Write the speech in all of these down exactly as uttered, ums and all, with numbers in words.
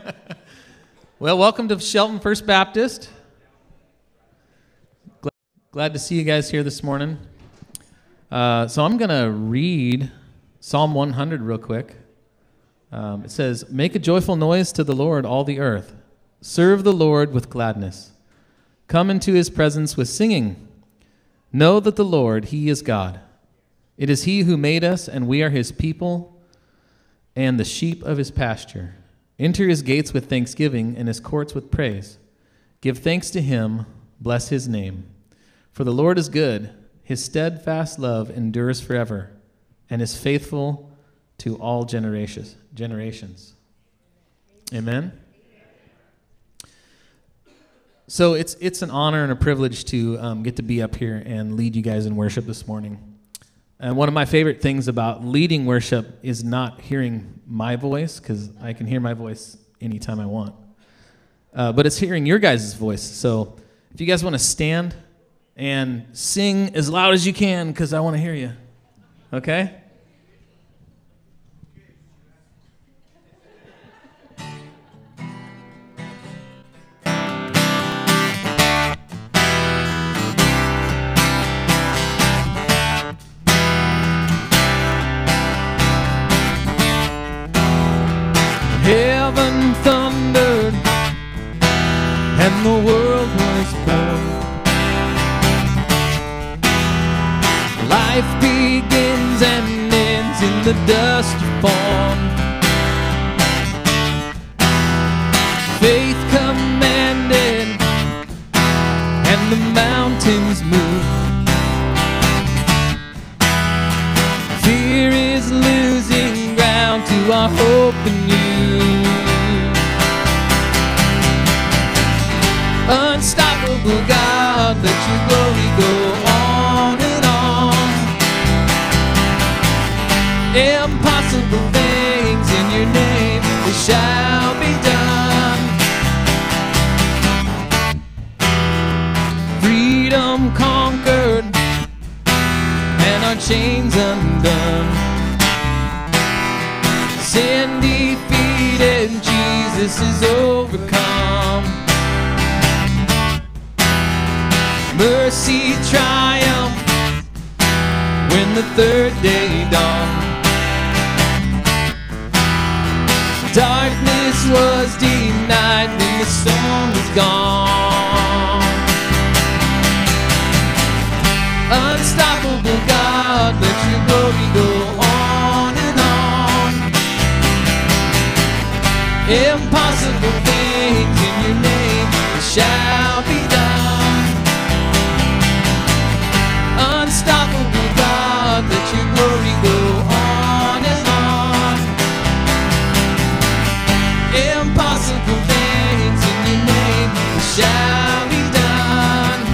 Well, welcome to Shelton First Baptist. Glad, glad to see you guys here this morning. Uh, so I'm going to read Psalm one hundred real quick. Um, it says, "Make a joyful noise to the Lord, all the earth. Serve the Lord with gladness. Come into his presence with singing. Know that the Lord, he is God. It is he who made us, and we are his people and the sheep of his pasture. Enter his gates with thanksgiving and his courts with praise. Give thanks to him, bless his name. For the Lord is good, his steadfast love endures forever, and is faithful to all generations." generations. Amen? So it's it's an honor and a privilege to um, get to be up here and lead you guys in worship this morning. And one of my favorite things about leading worship is not hearing my voice, because I can hear my voice anytime I want. Uh, but it's hearing your guys' voice. So if you guys want to stand and sing as loud as you can, because I want to hear you. Okay? Heaven thundered, and the world was born. Life begins and ends in the dust you form. Faith commanded, and the mountains move. Fear is losing ground to our hope in you. Unstoppable God, let your glory go on and on. Impossible things in your name, they shall be done. Freedom conquered, and our chains undone. Sin defeated, Jesus is overcome. Mercy triumphed when the third day dawned. Darkness was denied when the storm was gone. Unstoppable God, let your glory go on and on. Impossible things in your name shall be done. Unstoppable God, let your glory go on and on. Impossible things in your name shall be done.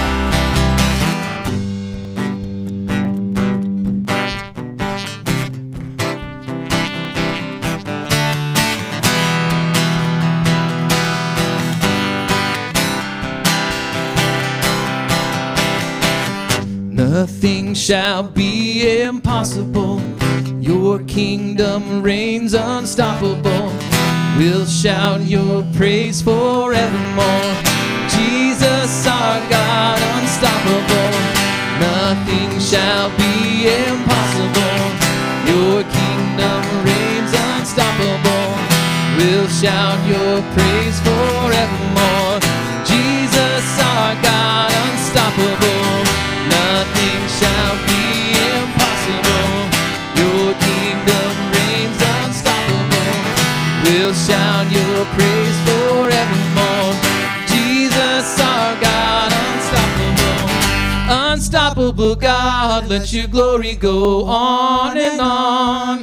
Nothing shall be impossible. Your kingdom reigns unstoppable. We'll shout your praise forevermore. Jesus our God, unstoppable. Nothing shall be impossible. Your kingdom reigns unstoppable. We'll shout your praise forevermore. Jesus our God, unstoppable. Nothing shall be impossible. Your kingdom reigns unstoppable. We'll shout your praise forevermore. Jesus our God, unstoppable. Unstoppable God, let your glory go on and on.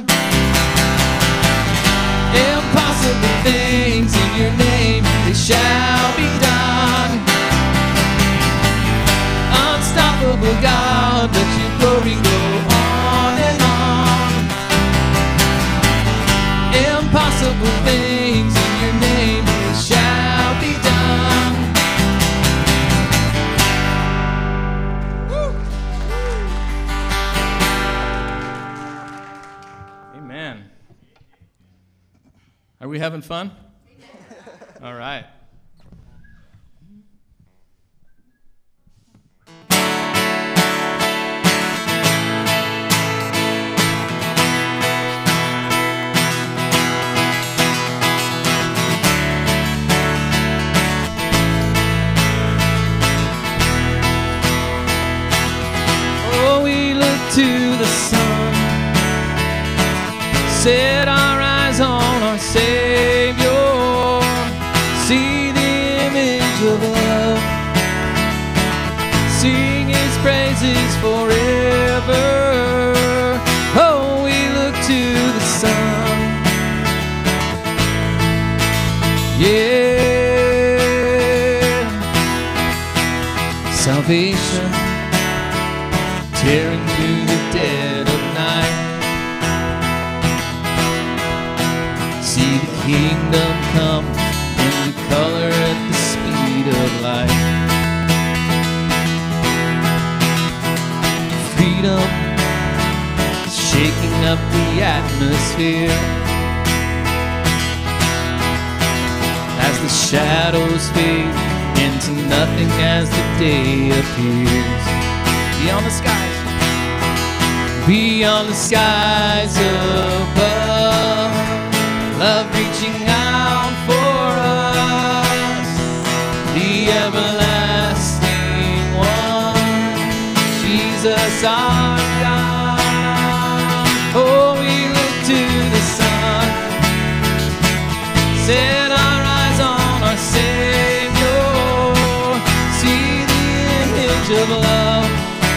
Impossible things in your name, they shall be done. Unstoppable God, let your glory go on and on. Impossible things in your name, they shall be done. Woo. Amen. Are we having fun? All right. Oh, we look to the sun, set our eyes on our Savior, see the image of love, sing His praises forever. Oh, we look to the sun, yeah. Salvation tearing through the dead of night. See the kingdom come in the color at the speed of light. Freedom shaking up the atmosphere as the shadows fade into nothing as the day appears. Beyond the skies, beyond the skies above, love reaching out for us, the everlasting one, Jesus our God. Oh, we look to the sun, set our eyes on our Savior, see the image of love,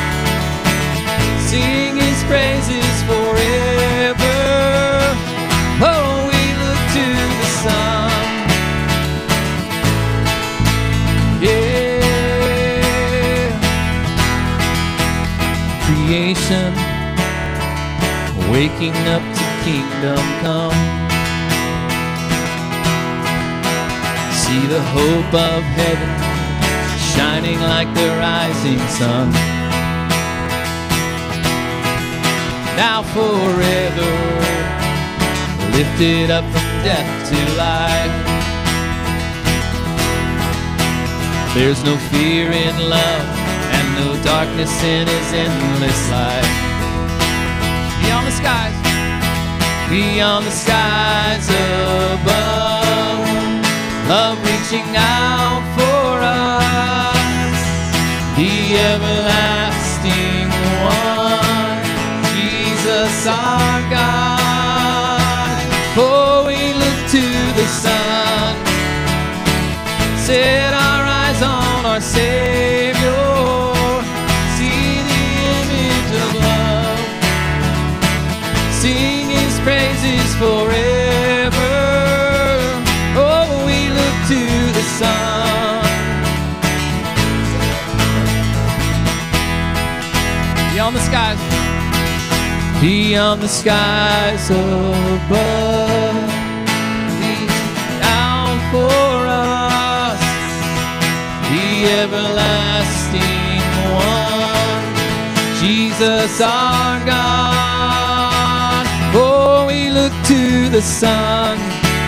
sing His praises forever. Oh, we look to the sun, yeah. Creation waking up to kingdom come. See the hope of heaven shining like the rising sun. Now forever lifted up from death to life. There's no fear in love and no darkness in His endless light. Beyond the skies, beyond the skies above, love reaching out for us, the everlasting one, Jesus our God. Oh, we look to the sun, set our eyes on our Savior, see the image of love, sing His praises forever. Oh, we look to the sun, beyond the skies, beyond the skies above, reaching out for us, the everlasting one, Jesus our God. Oh, we look to the sun,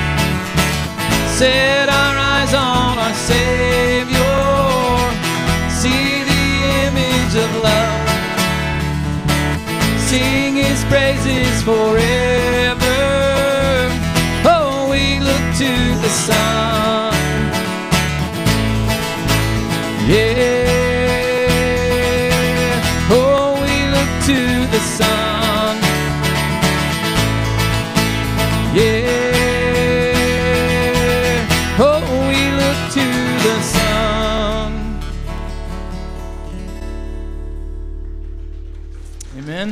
set our eyes on our Savior, see the image of love, sing His praises forever. Oh, we look to the sun, yeah. Oh, we look to the sun, yeah. Oh, we look to the sun. Amen.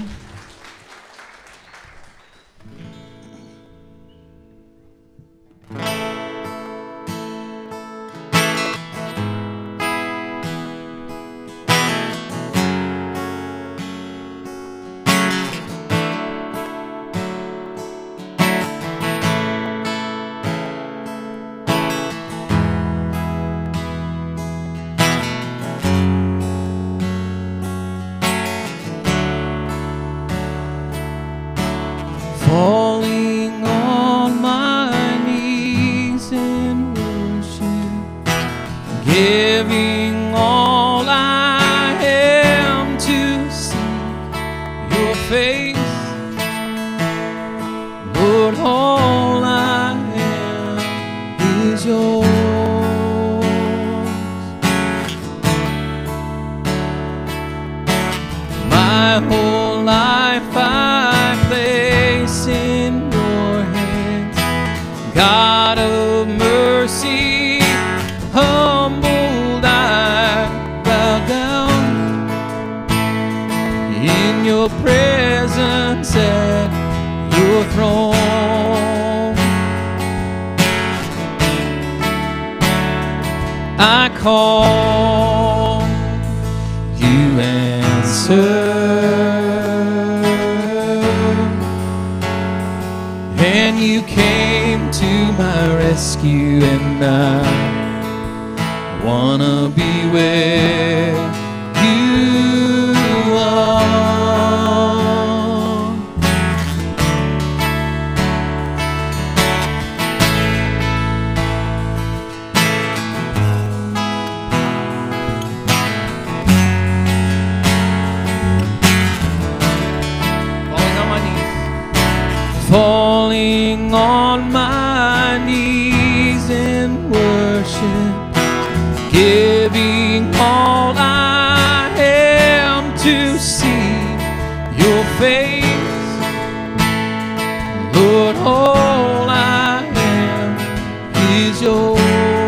giving all I am to seek your face. Lord, all I am is yours. My whole life I place in your hands, God of mercy, humbled I bow down in your presence at your throne. I call, you answer, and you came to my rescue, and I wanna be where you are. Falling on my knees in worship, giving all I am to see your face. Lord, all I am is yours.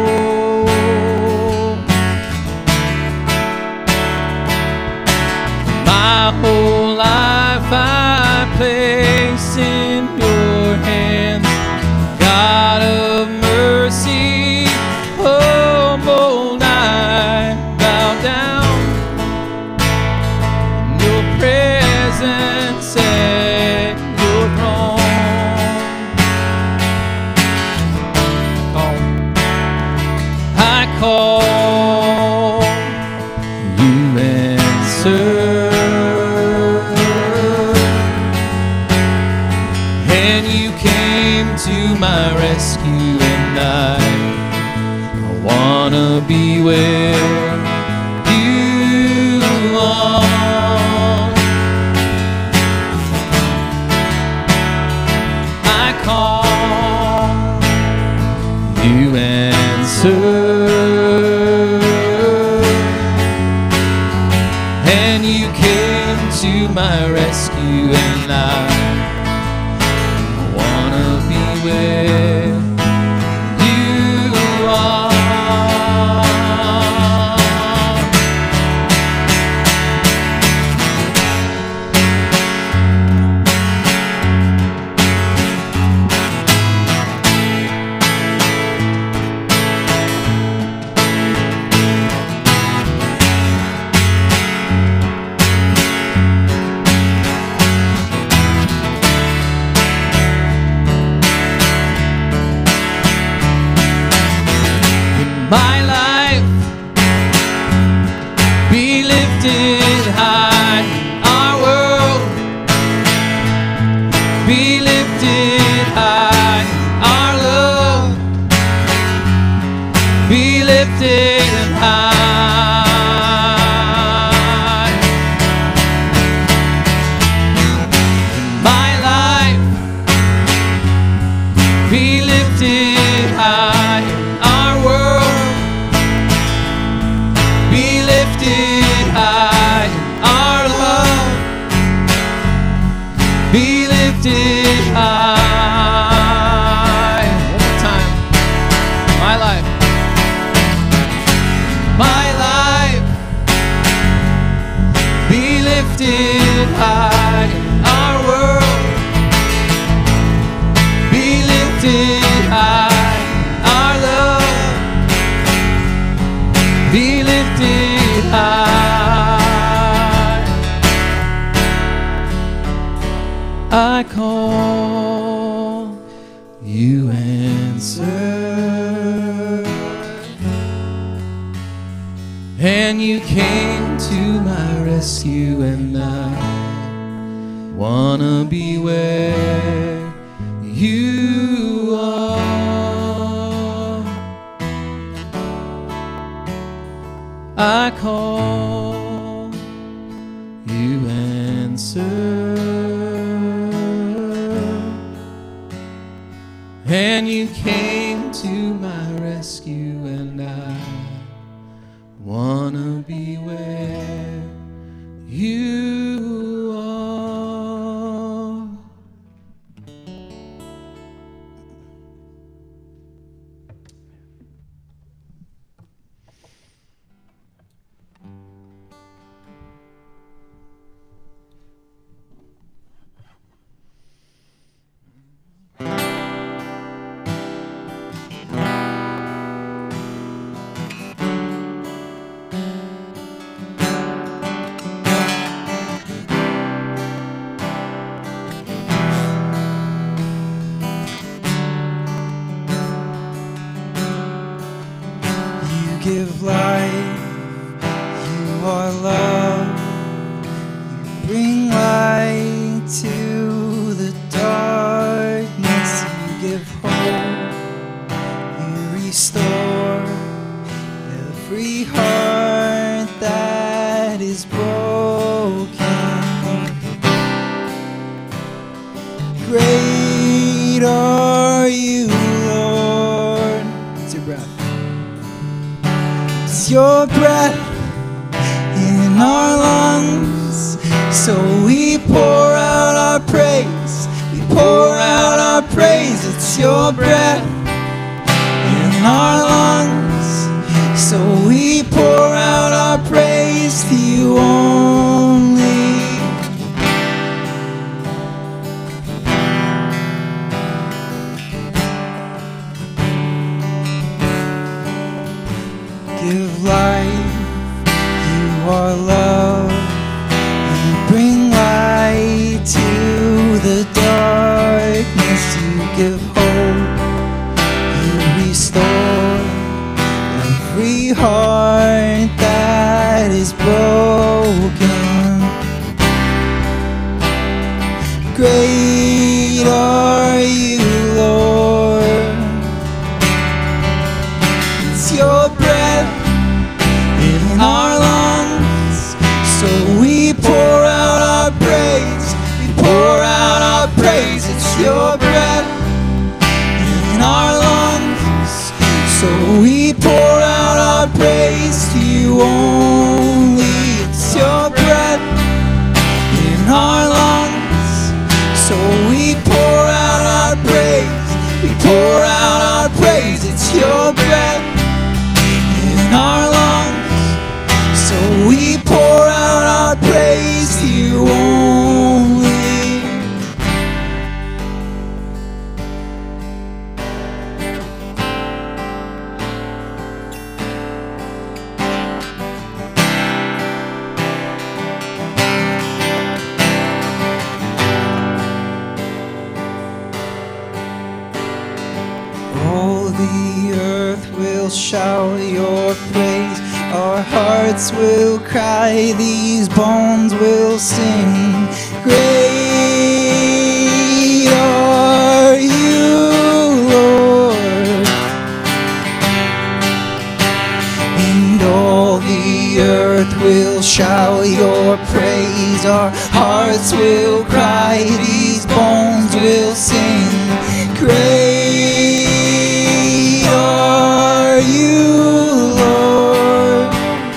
My whole life I place in your hands, God of mercy, humbled I bow down in your presence at your throne. I call, you answer, and you came to my rescue, and I, I wanna be where you are. I call, you answer, and you came to my rescue, and I where you are. My life be lifted high, our world be lifted high, our love be lifted high. My life be lifted high, our world be lifted high, our love be lifted high. One more time. My life, my life be lifted high, our world be lifted high, our love be lifted high. I call, you answer, and you came to my rescue, and I wanna be where you are. I call, you answer, and you came to my rescue, and I wanna be where you are. Give life, you are love, you bring light to the darkness, you give hope, you restore every heart that is broken. Great are you, Lord. It's your breath. Your breath in our lungs, so we pour out our praise, we pour out our praise. It's your breath in our lungs, so we pour out our praise to you only. Give life, you are love, you bring light to the darkness, you give hope, you restore every heart that is broken. Great are you, Lord. It's your breath in our lungs, so we pour out our praise, we pour out our praise. It's your breath in our lungs, so we pour out our praise to you only. It's your breath in our lungs, so we pour out our praise, we pour out our praise. It's your breath in our lungs, so we pour out our praise to you only. All the earth will shout your praise, our hearts will cry, these bones will sing. Great are you, Lord, and all the earth will shout your praise, our hearts will cry, these bones will sing. Great are you, Lord,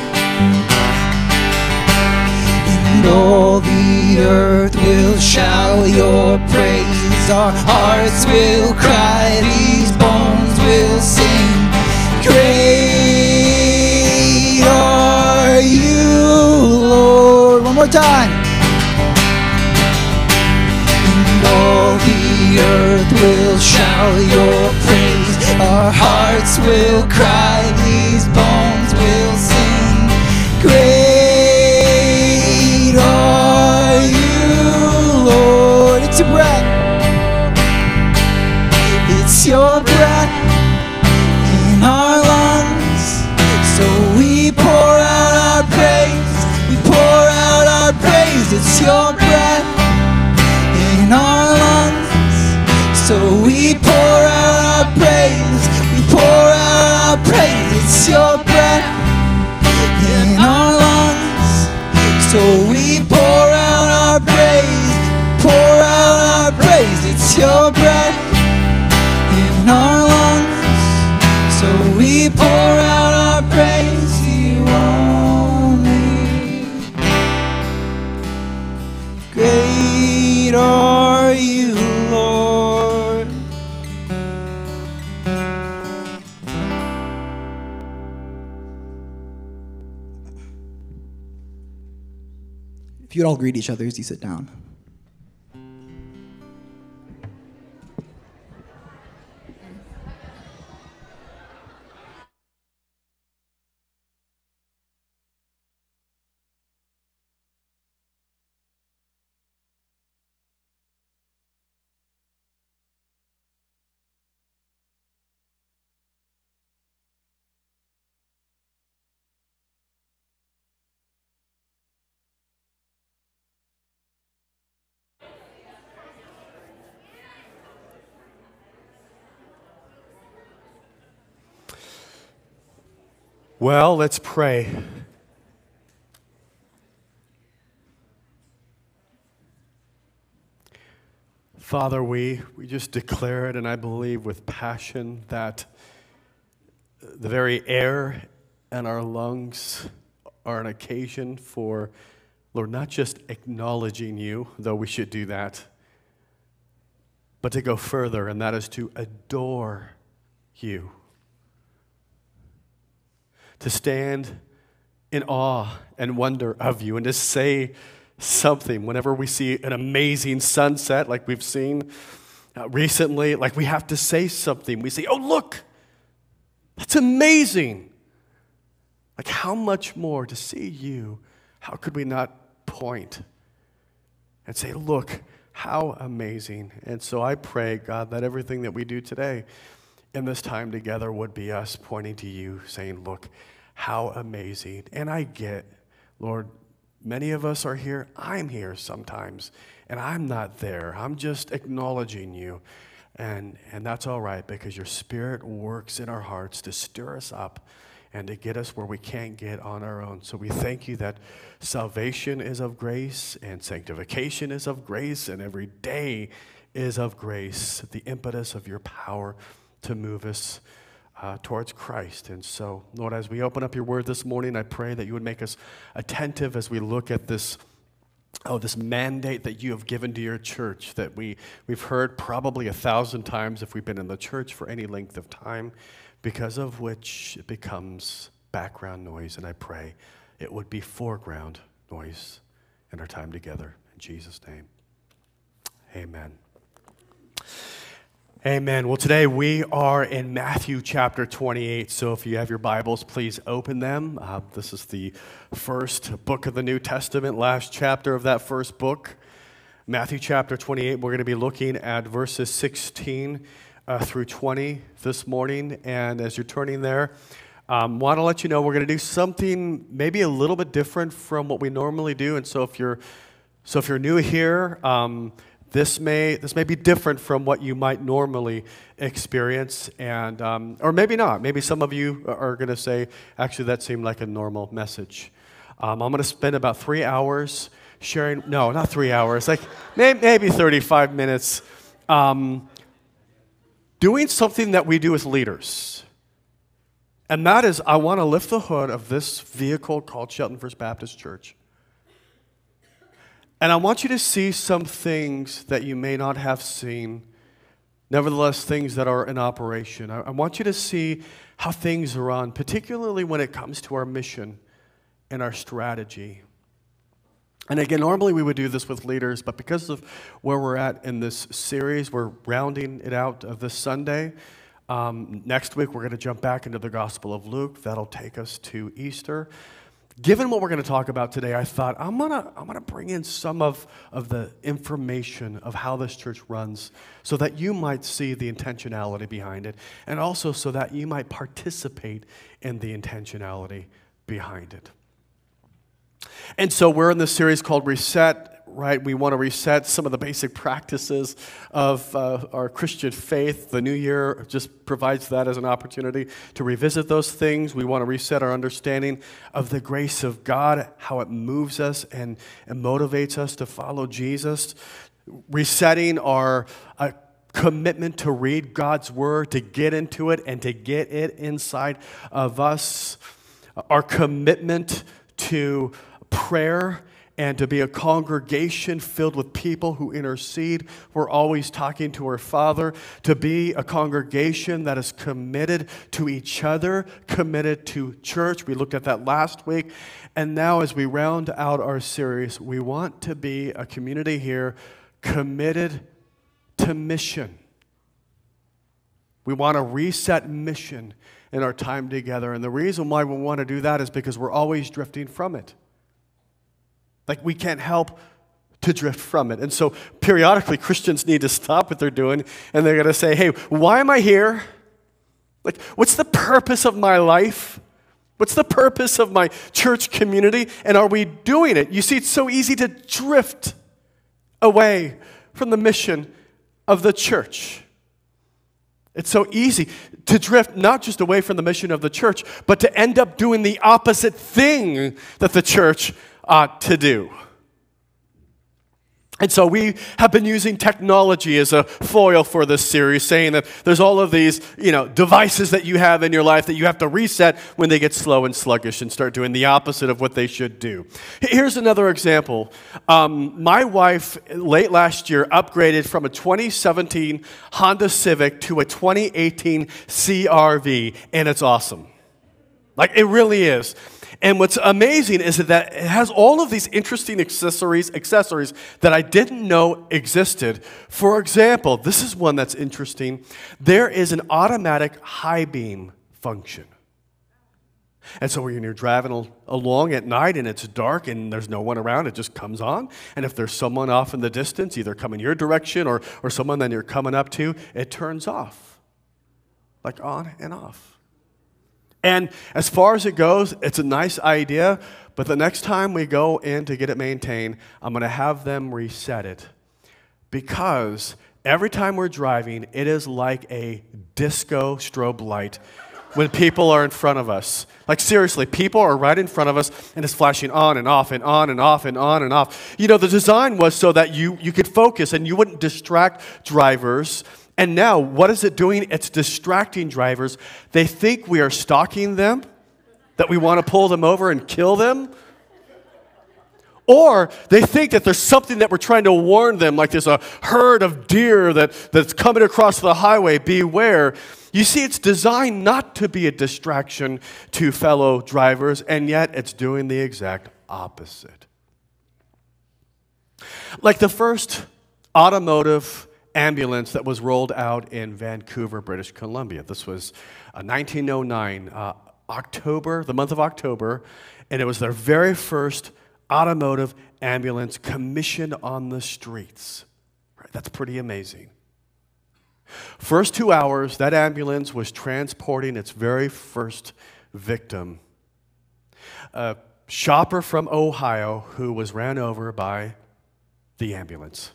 and all the earth will shout your praise, our hearts will cry, these bones will sing. Great are you, Lord. One more time. And all the earth will shout your praise, our hearts will cry, these bones will sing. Great are you, Lord. It's your breath, it's your breath in our lungs, so we pour out our praise, we pour out our praise. It's your breath in our lungs, so we pour out our praise, we pour out our praise. It's your breath in praise. It's your breath in our lungs, so we pour out our praise to you only. Great are you, Lord. If you'd all greet each other as you sit down. Well, let's pray. Father, we, we just declare it, and I believe with passion, that the very air in our lungs are an occasion for, Lord, not just acknowledging you, though we should do that, but to go further, and that is to adore you. To stand in awe and wonder of you, and to say something whenever we see an amazing sunset like we've seen uh, recently. Like, we have to say something. We say, oh, look, that's amazing. Like, how much more to see you? How could we not point and say, look, how amazing? And so I pray, God, that everything that we do today in this time together would be us pointing to you, saying, look, how amazing. And I get, Lord, many of us are here. I'm here sometimes, and I'm not there. I'm just acknowledging you. And, and that's all right, because your Spirit works in our hearts to stir us up and to get us where we can't get on our own. So we thank you that salvation is of grace, and sanctification is of grace, and every day is of grace, the impetus of your power to move us uh, towards Christ. And so, Lord, as we open up your word this morning, I pray that you would make us attentive as we look at this, oh, this mandate that you have given to your church, that we, we've heard probably a thousand times if we've been in the church for any length of time, because of which it becomes background noise. And I pray it would be foreground noise in our time together. In Jesus' name, amen. Amen. Well, today we are in Matthew chapter twenty-eight. So if you have your Bibles, please open them. Uh, this is the first book of the New Testament, last chapter of that first book. Matthew chapter twenty-eight, we're going to be looking at verses sixteen uh, through twenty this morning. And as you're turning there, I um, want to let you know we're going to do something maybe a little bit different from what we normally do. And so if you're, so if you're new here, um, This may this may be different from what you might normally experience, and um, or maybe not. Maybe some of you are going to say, actually, that seemed like a normal message. Um, I'm going to spend about three hours sharing, no, not three hours, like maybe thirty-five minutes, um, doing something that we do as leaders. And that is, I want to lift the hood of this vehicle called Shelton First Baptist Church. And I want you to see some things that you may not have seen, nevertheless, things that are in operation. I, I want you to see how things are run, particularly when it comes to our mission and our strategy. And again, normally we would do this with leaders, but because of where we're at in this series, we're rounding it out of this Sunday. Um, next week, we're going to jump back into the Gospel of Luke. That'll take us to Easter. Given what we're going to talk about today, I thought I'm going to I'm going to bring in some of, of the information of how this church runs so that you might see the intentionality behind it, and also so that you might participate in the intentionality behind it. And so we're in this series called Reset, right? We want to reset some of the basic practices of uh, our Christian faith. The new year just provides that as an opportunity to revisit those things. We want to reset our understanding of the grace of God, how it moves us and, and motivates us to follow Jesus. resetting our uh, commitment to read God's Word, to get into it, and to get it inside of us. Our commitment to prayer and to be a congregation filled with people who intercede. We're always talking to our Father. To be a congregation that is committed to each other, committed to church. We looked at that last week. And now as we round out our series, we want to be a community here committed to mission. We want to reset mission in our time together. And the reason why we want to do that is because we're always drifting from it. Like, we can't help to drift from it. And so periodically Christians need to stop what they're doing, and they're going to say, hey, why am I here? Like, what's the purpose of my life? What's the purpose of my church community? And are we doing it? You see, it's so easy to drift away from the mission of the church. It's so easy to drift not just away from the mission of the church, but to end up doing the opposite thing that the church ought to do. And so we have been using technology as a foil for this series, saying that there's all of these, you know, devices that you have in your life that you have to reset when they get slow and sluggish and start doing the opposite of what they should do. Here's another example. Um, my wife, late last year, upgraded from a twenty seventeen Honda Civic to a twenty eighteen C R V, and it's awesome. Like, it really is. And what's amazing is that it has all of these interesting accessories, accessories that I didn't know existed. For example, this is one that's interesting. There is an automatic high beam function. And so when you're driving al- along at night and it's dark and there's no one around, it just comes on. And if there's someone off in the distance, either coming your direction or, or someone that you're coming up to, it turns off. Like on and off. And as far as it goes, it's a nice idea, but the next time we go in to get it maintained, I'm going to have them reset it. Because every time we're driving, it is like a disco strobe light when people are in front of us. Like, seriously, people are right in front of us, and it's flashing on and off and on and off and on and off. You know, the design was so that you, you could focus and you wouldn't distract drivers. And now, what is it doing? It's distracting drivers. They think we are stalking them, that we want to pull them over and kill them. Or they think that there's something that we're trying to warn them, like there's a herd of deer that, that's coming across the highway. Beware. You see, it's designed not to be a distraction to fellow drivers, and yet it's doing the exact opposite. Like the first automotive ambulance that was rolled out in Vancouver, British Columbia. This was uh, nineteen oh nine, uh, October, the month of October, and it was their very first automotive ambulance commissioned on the streets. Right, that's pretty amazing. First two hours, that ambulance was transporting its very first victim, a shopper from Ohio who was ran over by the ambulance.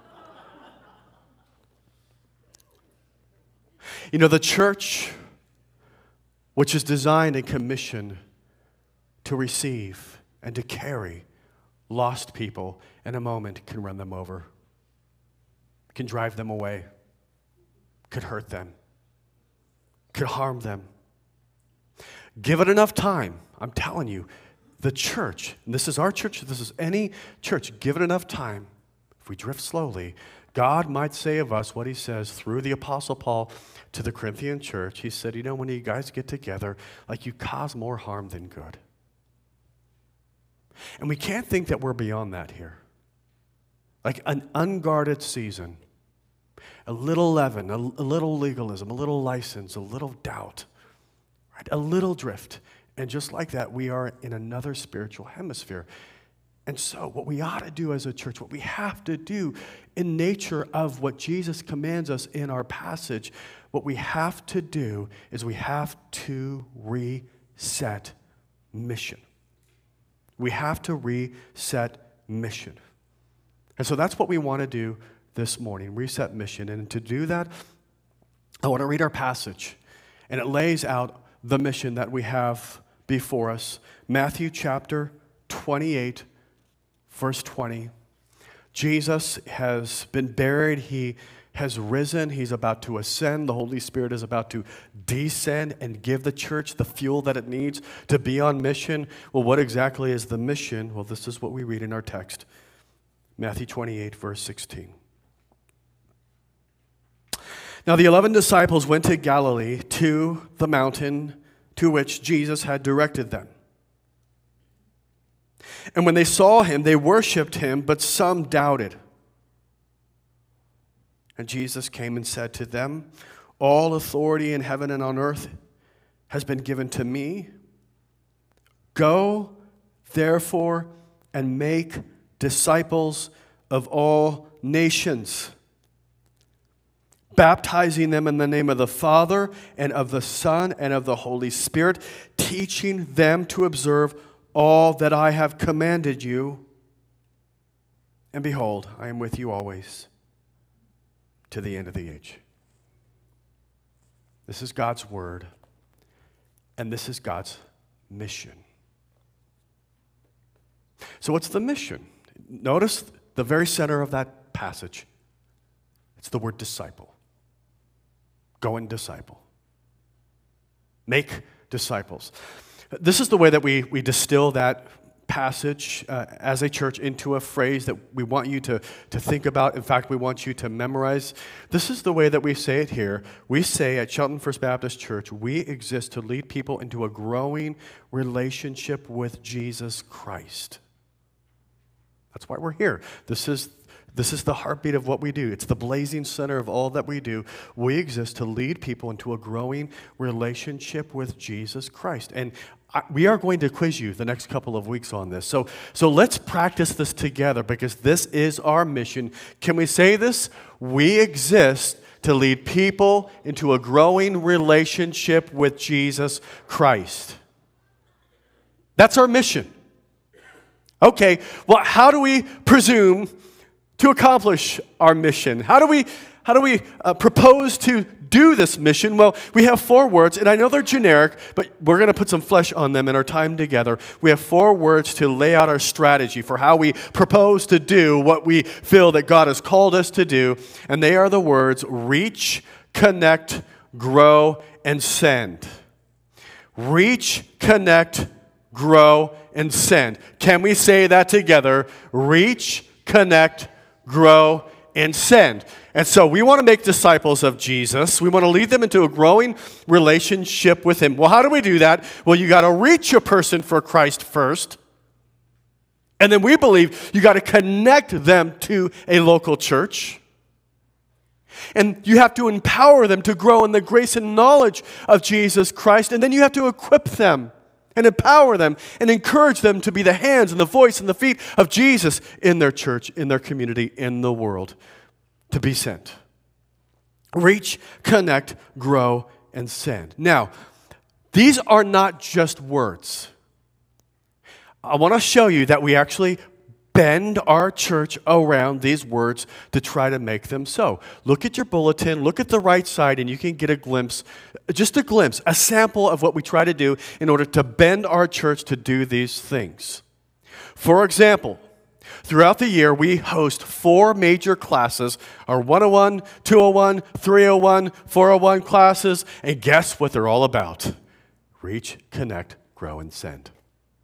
You know, the church, which is designed and commissioned to receive and to carry lost people, in a moment can run them over, can drive them away, could hurt them, could harm them. Give it enough time. I'm telling you, the church, and this is our church, this is any church, give it enough time. If we drift slowly, God might say of us what he says through the Apostle Paul to the Corinthian church. He said, you know, when you guys get together, like, you cause more harm than good. And we can't think that we're beyond that here. Like an unguarded season, a little leaven, a, a little legalism, a little license, a little doubt, right? A little drift. And just like that, we are in another spiritual hemisphere. And so what we ought to do as a church, what we have to do in nature of what Jesus commands us in our passage, what we have to do is we have to reset mission. We have to reset mission. And so that's what we want to do this morning, reset mission. And to do that, I want to read our passage. And it lays out the mission that we have before us. Matthew chapter twenty-eight, verse twenty. Jesus has been buried. He has risen. He's about to ascend. The Holy Spirit is about to descend and give the church the fuel that it needs to be on mission. Well, what exactly is the mission? Well, this is what we read in our text. Matthew twenty-eight, verse sixteen. Now the eleven disciples went to Galilee, to the mountain to which Jesus had directed them. And when they saw him, they worshipped him, but some doubted. And Jesus came and said to them, all authority in heaven and on earth has been given to me. Go, therefore, and make disciples of all nations, baptizing them in the name of the Father and of the Son and of the Holy Spirit, teaching them to observe all that I have commanded you. And behold, I am with you always to the end of the age. This is God's word, and this is God's mission. So what's the mission? Notice the very center of that passage. It's the word disciple. Go and disciple. Make disciples. This is the way that we, we distill that passage uh, as a church into a phrase that we want you to, to think about. In fact, we want you to memorize. This is the way that we say it here. We say at Shelton First Baptist Church, we exist to lead people into a growing relationship with Jesus Christ. That's why we're here. This is This is the heartbeat of what we do. It's the blazing center of all that we do. We exist to lead people into a growing relationship with Jesus Christ. And I, we are going to quiz you the next couple of weeks on this. So, so let's practice this together because this is our mission. Can we say this? We exist to lead people into a growing relationship with Jesus Christ. That's our mission. Okay, well, how do we presume to accomplish our mission? How do we, how do we uh, propose to do this mission? Well, we have four words, and I know they're generic, but we're going to put some flesh on them in our time together. We have four words to lay out our strategy for how we propose to do what we feel that God has called us to do, and they are the words reach, connect, grow, and send. Reach, connect, grow, and send. Can we say that together? Reach, connect, grow, and send. And so we want to make disciples of Jesus. We want to lead them into a growing relationship with him. Well, how do we do that? Well, you got to reach a person for Christ first. And then we believe you got to connect them to a local church. And you have to empower them to grow in the grace and knowledge of Jesus Christ. And then you have to equip them and empower them and encourage them to be the hands and the voice and the feet of Jesus in their church, in their community, in the world, to be sent. Reach, connect, grow, and send. Now, these are not just words. I want to show you that we actually bend our church around these words to try to make them so. Look at your bulletin, look at the right side, and you can get a glimpse, just a glimpse, a sample of what we try to do in order to bend our church to do these things. For example, throughout the year, we host four major classes, our one oh one, two oh one, three oh one, four oh one classes, and guess what they're all about? Reach, connect, grow, and send.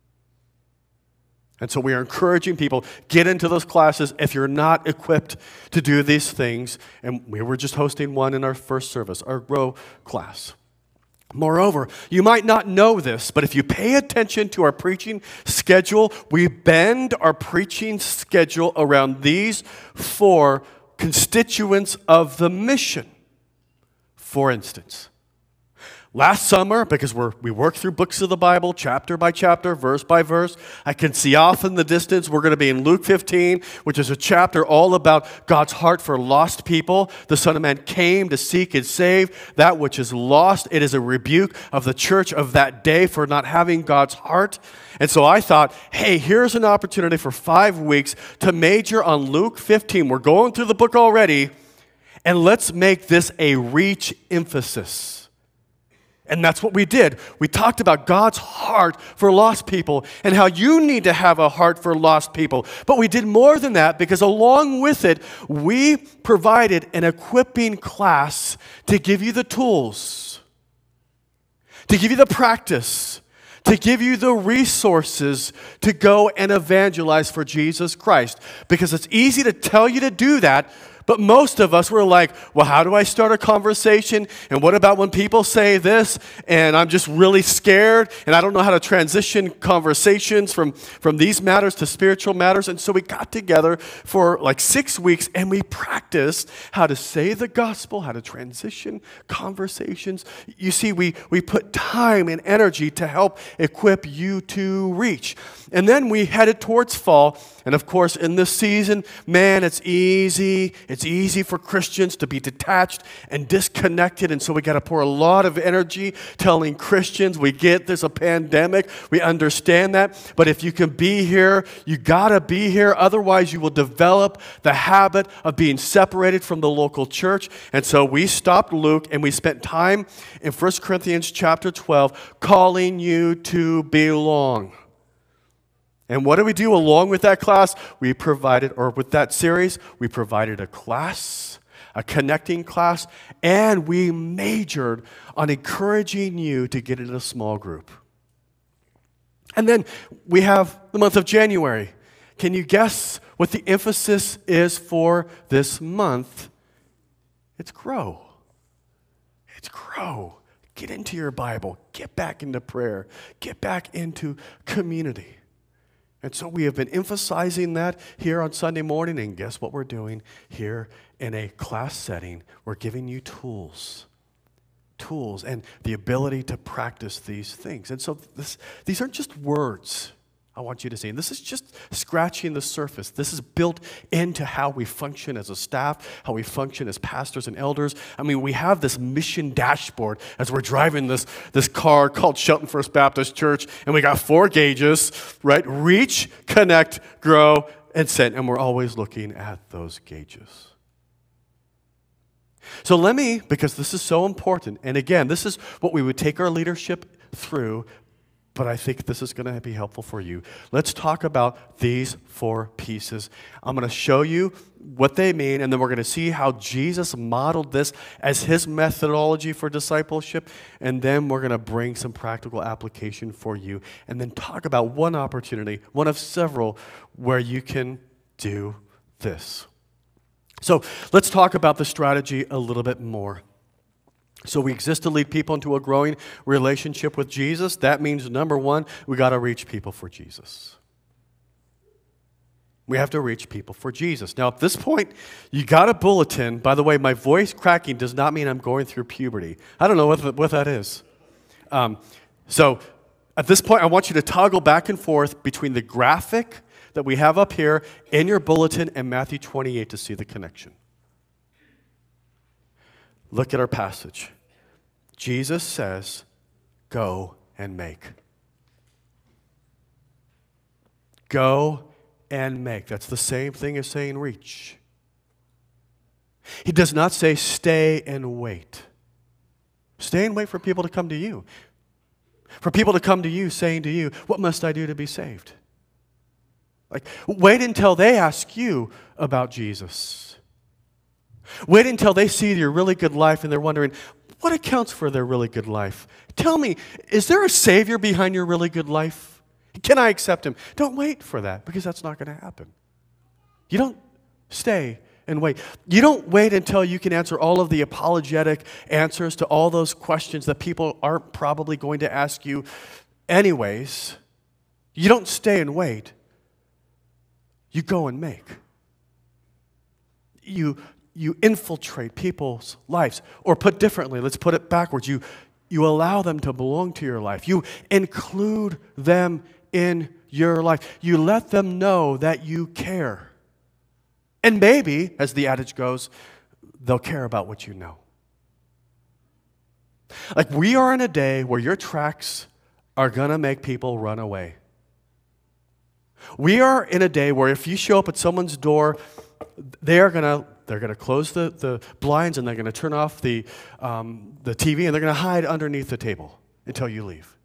And so we are encouraging people, get into those classes if you're not equipped to do these things. And we were just hosting one in our first service, our Grow class. Moreover, you might not know this, but if you pay attention to our preaching schedule, we bend our preaching schedule around these four constituents of the mission. For instance, last summer, because we're, we work through books of the Bible, chapter by chapter, verse by verse, I can see off in the distance we're going to be in Luke fifteen, which is a chapter all about God's heart for lost people. The Son of Man came to seek and save that which is lost. It is a rebuke of the church of that day for not having God's heart. And so I thought, hey, here's an opportunity for five weeks to major on Luke fifteen. We're going through the book already, and let's make this a reach emphasis. And that's what we did. We talked about God's heart for lost people and how you need to have a heart for lost people. But we did more than that because along with it, we provided an equipping class to give you the tools, to give you the practice, to give you the resources to go and evangelize for Jesus Christ. Because it's easy to tell you to do that, but most of us were like, well, how do I start a conversation? And what about when people say this and I'm just really scared and I don't know how to transition conversations from, from these matters to spiritual matters? And so we got together for like six weeks and we practiced how to say the gospel, how to transition conversations. You see, we, we put time and energy to help equip you to reach. And then we headed towards fall. And of course, in this season, man, it's easy. It's easy for Christians to be detached and disconnected. And so we got to pour a lot of energy telling Christians, we get there's a pandemic. We understand that. But if you can be here, you got to be here. Otherwise, you will develop the habit of being separated from the local church. And so we stopped Luke and we spent time in First Corinthians chapter twelve calling you to belong. And what do we do along with that class? We provided, or with that series, we provided a class, a connecting class, and we majored on encouraging you to get in a small group. And then we have the month of January. Can you guess what the emphasis is for this month? It's grow. It's grow. Get into your Bible. Get back into prayer. Get back into community. And so we have been emphasizing that here on Sunday morning, and guess what we're doing here in a class setting? We're giving you tools, tools, and the ability to practice these things. And so this, these aren't just words, I want you to see. And this is just scratching the surface. This is built into how we function as a staff, how we function as pastors and elders. I mean, we have this mission dashboard as we're driving this, this car called Shelton First Baptist Church, and we got four gauges, right? Reach, connect, grow, and send. And we're always looking at those gauges. So let me, because this is so important, and again, this is what we would take our leadership through, but I think this is going to be helpful for you. Let's talk about these four pieces. I'm going to show you what they mean, and then we're going to see how Jesus modeled this as his methodology for discipleship, and then we're going to bring some practical application for you, and then talk about one opportunity, one of several, where you can do this. So let's talk about the strategy a little bit more. So we exist to lead people into a growing relationship with Jesus. That means, number one, we got to reach people for Jesus. We have to reach people for Jesus. Now, at this point, you got a bulletin. By the way, my voice cracking does not mean I'm going through puberty. I don't know what, what that is. Um, so at this point, I want you to toggle back and forth between the graphic that we have up here in your bulletin and Matthew twenty-eight to see the connection. Look at our passage. Jesus says, go and make. Go and make. That's the same thing as saying reach. He does not say stay and wait. Stay and wait for people to come to you. For people to come to you saying to you, what must I do to be saved? Like, wait until they ask you about Jesus. Wait until they see your really good life and they're wondering, what accounts for their really good life? Tell me, is there a Savior behind your really good life? Can I accept him? Don't wait for that, because that's not going to happen. You don't stay and wait. You don't wait until you can answer all of the apologetic answers to all those questions that people aren't probably going to ask you anyways. You don't stay and wait. You go and make. You You infiltrate people's lives. Or put differently, let's put it backwards. You, you allow them to belong to your life. You include them in your life. You let them know that you care. And maybe, as the adage goes, they'll care about what you know. Like, we are in a day where your tracks are going to make people run away. We are in a day where if you show up at someone's door, they are going to they're going to close the, the blinds, and they're going to turn off the, um, the T V, and they're going to hide underneath the table until you leave.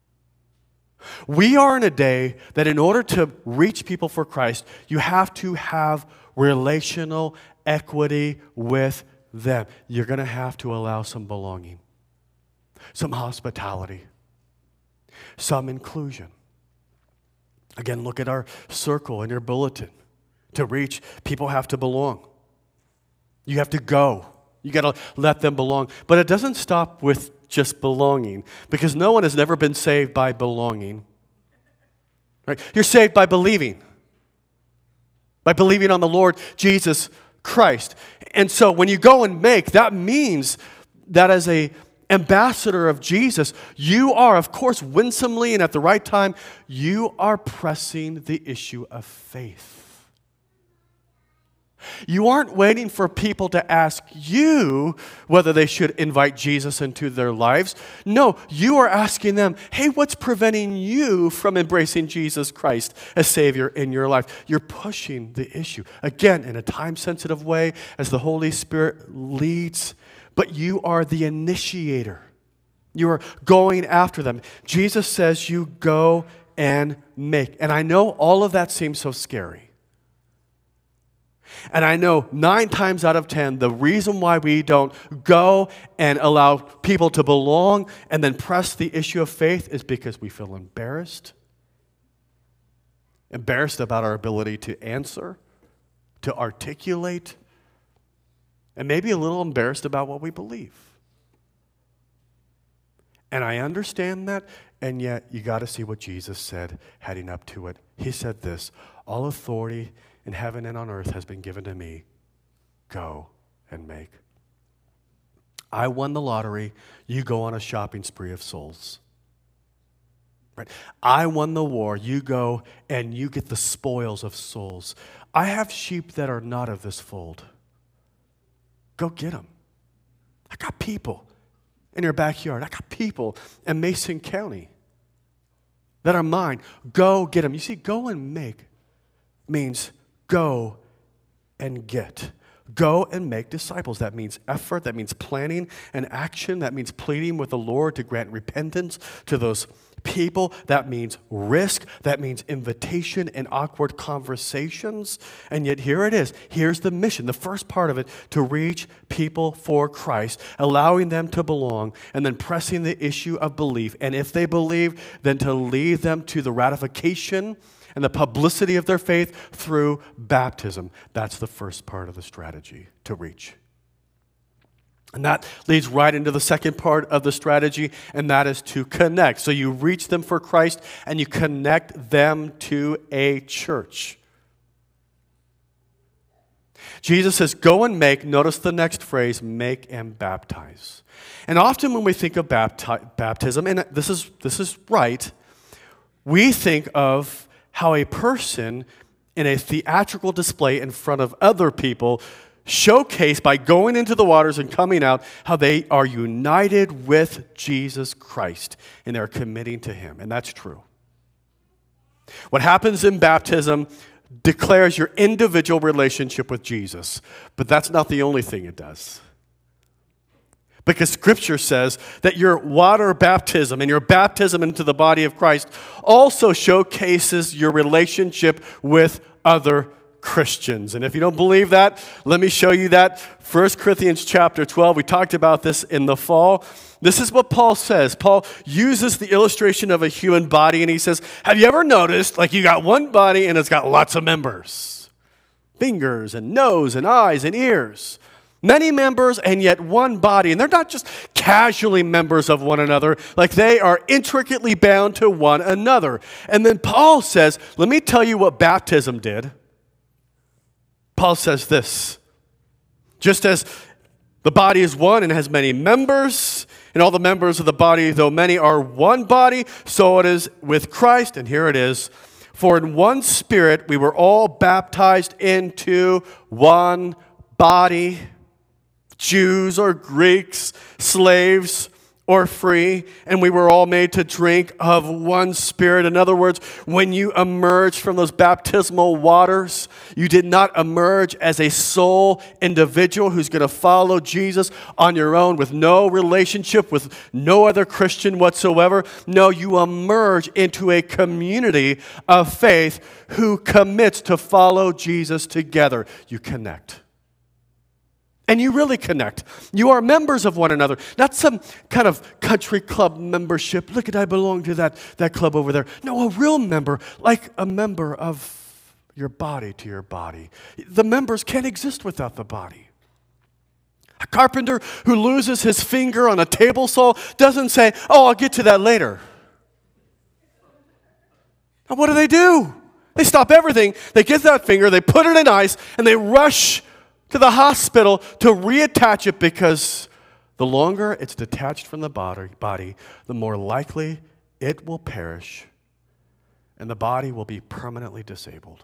We are in a day that in order to reach people for Christ, you have to have relational equity with them. You're going to have to allow some belonging, some hospitality, some inclusion. Again, look at our circle in your bulletin. To reach, people have to belong. You have to go. You got to let them belong. But it doesn't stop with just belonging, because no one has never been saved by belonging. Right? You're saved by believing. By believing on the Lord Jesus Christ. And so when you go and make, that means that as a ambassador of Jesus, you are, of course, winsomely and at the right time, you are pressing the issue of faith. You aren't waiting for people to ask you whether they should invite Jesus into their lives. No, you are asking them, hey, what's preventing you from embracing Jesus Christ as Savior in your life? You're pushing the issue, again, in a time-sensitive way as the Holy Spirit leads, but you are the initiator. You are going after them. Jesus says you go and make. And I know all of that seems so scary. And I know nine times out of ten, the reason why we don't go and allow people to belong and then press the issue of faith is because we feel embarrassed. Embarrassed about our ability to answer, to articulate, and maybe a little embarrassed about what we believe. And I understand that, and yet you got to see what Jesus said heading up to it. He said this, all authority in heaven and on earth has been given to me. Go and make. I won the lottery. You go on a shopping spree of souls. Right? I won the war. You go and you get the spoils of souls. I have sheep that are not of this fold. Go get them. I got people in your backyard. I got people in Mason County that are mine. Go get them. You see, go and make means go and get. Go and make disciples. That means effort. That means planning and action. That means pleading with the Lord to grant repentance to those people. That means risk. That means invitation and awkward conversations. And yet here it is. Here's the mission. The first part of it, to reach people for Christ, allowing them to belong, and then pressing the issue of belief. And if they believe, then to lead them to the ratification and the publicity of their faith through baptism. That's the first part of the strategy to reach. And that leads right into the second part of the strategy, and that is to connect. So you reach them for Christ, and you connect them to a church. Jesus says, go and make. Notice the next phrase, make and baptize. And often when we think of bapti- baptism, and this is, this is right, we think of how a person in a theatrical display in front of other people showcase by going into the waters and coming out how they are united with Jesus Christ and they're committing to Him. And that's true. What happens in baptism declares your individual relationship with Jesus, but that's not the only thing it does. Because Scripture says that your water baptism and your baptism into the body of Christ also showcases your relationship with other Christians. And if you don't believe that, let me show you that. First Corinthians chapter twelve, we talked about this in the fall. This is what Paul says. Paul uses the illustration of a human body, and he says, have you ever noticed, like you got one body and it's got lots of members? Fingers and nose and eyes and ears. Many members and yet one body. And they're not just casually members of one another. Like they are intricately bound to one another. And then Paul says, let me tell you what baptism did. Paul says this. Just as the body is one and has many members, and all the members of the body, though many, are one body, so it is with Christ. And here it is. For in one Spirit we were all baptized into one body. Jews or Greeks, slaves or free, and we were all made to drink of one Spirit. In other words, when you emerged from those baptismal waters, you did not emerge as a sole individual who's going to follow Jesus on your own with no relationship with no other Christian whatsoever. No, you emerge into a community of faith who commits to follow Jesus together. You connect. And you really connect. You are members of one another. Not some kind of country club membership. Look at, I belong to that, that club over there. No, a real member, like a member of your body to your body. The members can't exist without the body. A carpenter who loses his finger on a table saw doesn't say, oh, I'll get to that later. Now, what do they do? They stop everything. They get that finger, they put it in ice, and they rush to the hospital to reattach it, because the longer it's detached from the body, body, the more likely it will perish and the body will be permanently disabled.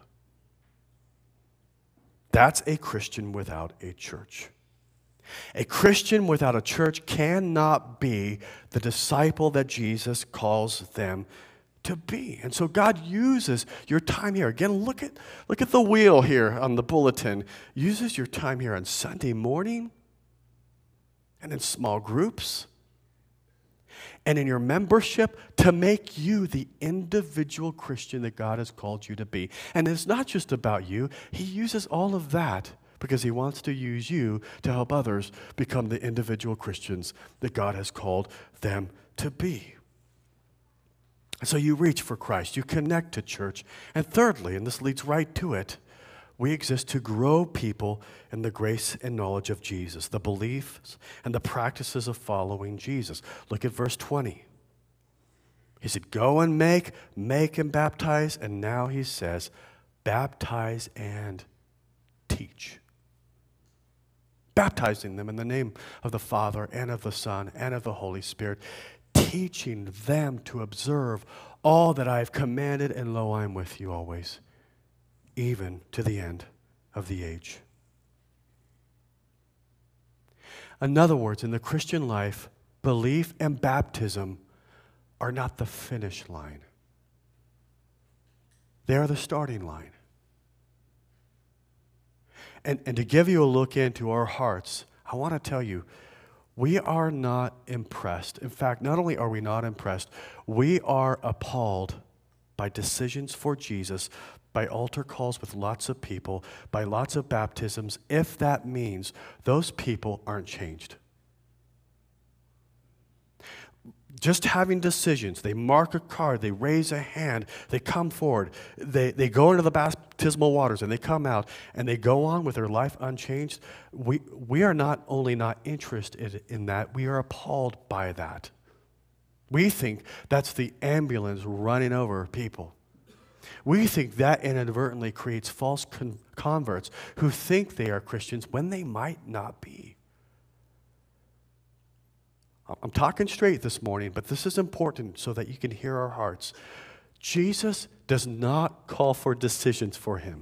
That's a Christian without a church. A Christian without a church cannot be the disciple that Jesus calls them to be. And so God uses your time here. Again, look at look at the wheel here on the bulletin. Uses your time here on Sunday morning and in small groups and in your membership to make you the individual Christian that God has called you to be. And it's not just about you. He uses all of that because he wants to use you to help others become the individual Christians that God has called them to be. So you reach for Christ, you connect to church. And thirdly, and this leads right to it, we exist to grow people in the grace and knowledge of Jesus, the beliefs and the practices of following Jesus. Look at verse twenty. He said, go and make, make and baptize. And now he says, baptize and teach. Baptizing them in the name of the Father and of the Son and of the Holy Spirit, teaching them to observe all that I have commanded, and lo, I am with you always, even to the end of the age. In other words, in the Christian life, belief and baptism are not the finish line. They are the starting line. And, and to give you a look into our hearts, I want to tell you, we are not impressed. In fact, not only are we not impressed, we are appalled by decisions for Jesus, by altar calls with lots of people, by lots of baptisms, if that means those people aren't changed. Just having decisions, they mark a card, they raise a hand, they come forward, they, they go into the baptismal waters and they come out and they go on with their life unchanged. We, we are not only not interested in that, we are appalled by that. We think that's the ambulance running over people. We think that inadvertently creates false con- converts who think they are Christians when they might not be. I'm talking straight this morning, but this is important so that you can hear our hearts. Jesus does not call for decisions for him.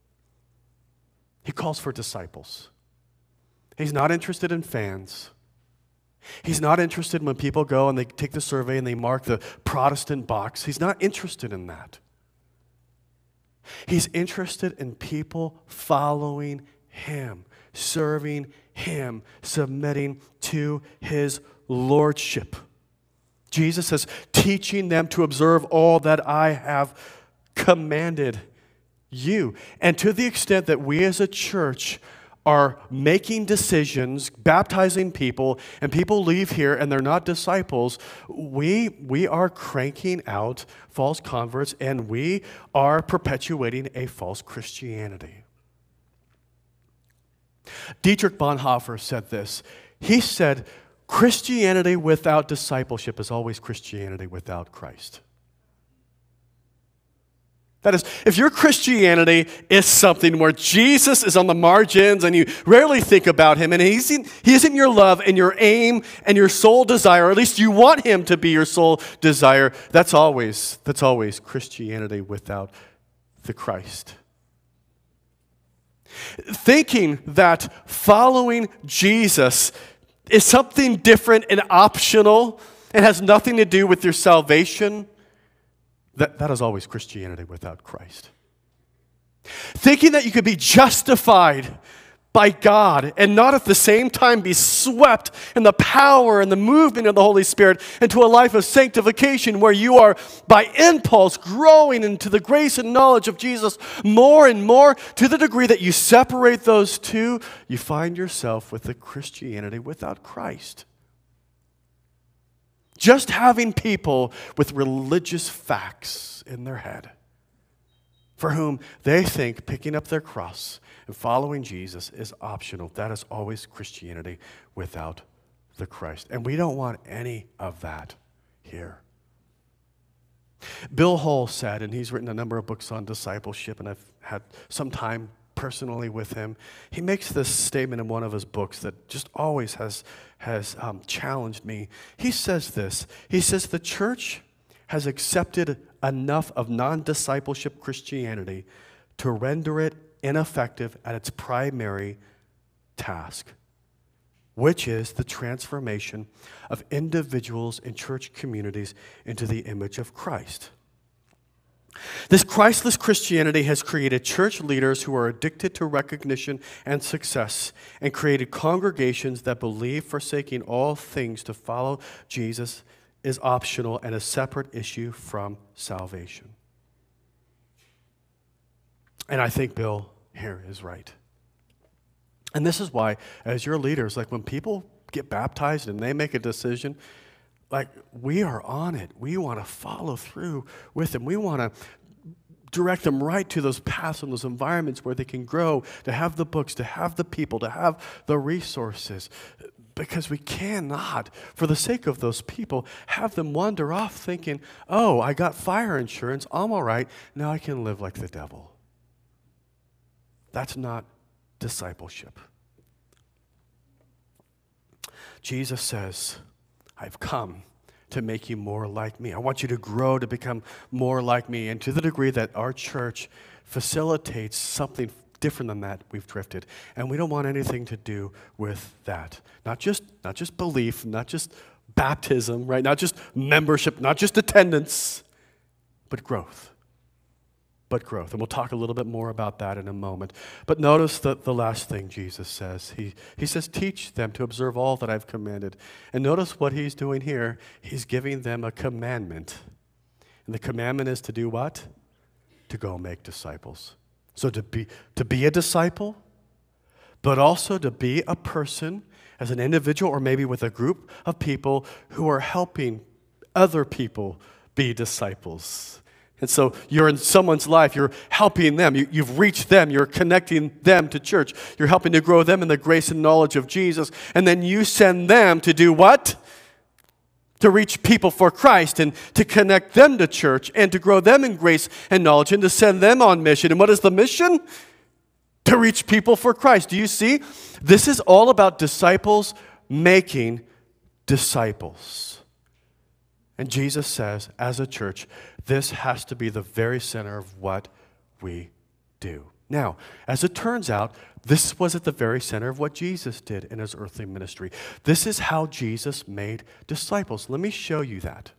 He calls for disciples. He's not interested in fans. He's not interested when people go and they take the survey and they mark the Protestant box. He's not interested in that. He's interested in people following him, serving him, submitting to his lordship. Jesus says, teaching them to observe all that I have commanded you. And to the extent that we as a church are making decisions, baptizing people, and people leave here and they're not disciples, we, we are cranking out false converts and we are perpetuating a false Christianity. Dietrich Bonhoeffer said this. He said, Christianity without discipleship is always Christianity without Christ. That is, if your Christianity is something where Jesus is on the margins and you rarely think about him and he's in, he isn't your love and your aim and your sole desire, or at least you want him to be your sole desire, that's always, that's always Christianity without the Christ. Thinking that following Jesus is something different and optional and has nothing to do with your salvation, that, that is always Christianity without Christ. Thinking that you could be justified by God and not at the same time be swept in the power and the movement of the Holy Spirit into a life of sanctification where you are by impulse growing into the grace and knowledge of Jesus more and more to the degree that you separate those two, you find yourself with a Christianity without Christ. Just having people with religious facts in their head for whom they think picking up their cross and following Jesus is optional. That is always Christianity without the Christ. And we don't want any of that here. Bill Hull said, and he's written a number of books on discipleship, and I've had some time personally with him. He makes this statement in one of his books that just always has, has um, challenged me. He says this. He says, the church has accepted enough of non-discipleship Christianity to render it ineffective at its primary task, which is the transformation of individuals and church communities into the image of Christ. This Christless Christianity has created church leaders who are addicted to recognition and success and created congregations that believe forsaking all things to follow Jesus is optional and a separate issue from salvation. And I think Bill here is right. And this is why, as your leaders, like when people get baptized and they make a decision, like we are on it. We want to follow through with them. We want to direct them right to those paths and those environments where they can grow, to have the books, to have the people, to have the resources. Because we cannot, for the sake of those people, have them wander off thinking, oh, I got fire insurance, I'm all right, now I can live like the devil. That's not discipleship. Jesus says, I've come to make you more like me. I want you to grow to become more like me. And to the degree that our church facilitates something different than that, we've drifted. And we don't want anything to do with that. Not just, not just belief, not just baptism, right? Not just membership, not just attendance, but growth. But growth. And we'll talk a little bit more about that in a moment. But notice the, the last thing Jesus says. He, he says, teach them to observe all that I've commanded. And notice what he's doing here. He's giving them a commandment. And the commandment is to do what? To go make disciples. So to be, to be a disciple, but also to be a person as an individual or maybe with a group of people who are helping other people be disciples. And so you're in someone's life, you're helping them, you, you've reached them, you're connecting them to church, you're helping to grow them in the grace and knowledge of Jesus, and then you send them to do what? To reach people for Christ and to connect them to church and to grow them in grace and knowledge and to send them on mission. And what is the mission? To reach people for Christ. Do you see? This is all about disciples making disciples. And Jesus says, as a church, this has to be the very center of what we do. Now, as it turns out, this was at the very center of what Jesus did in his earthly ministry. This is how Jesus made disciples. Let me show you that.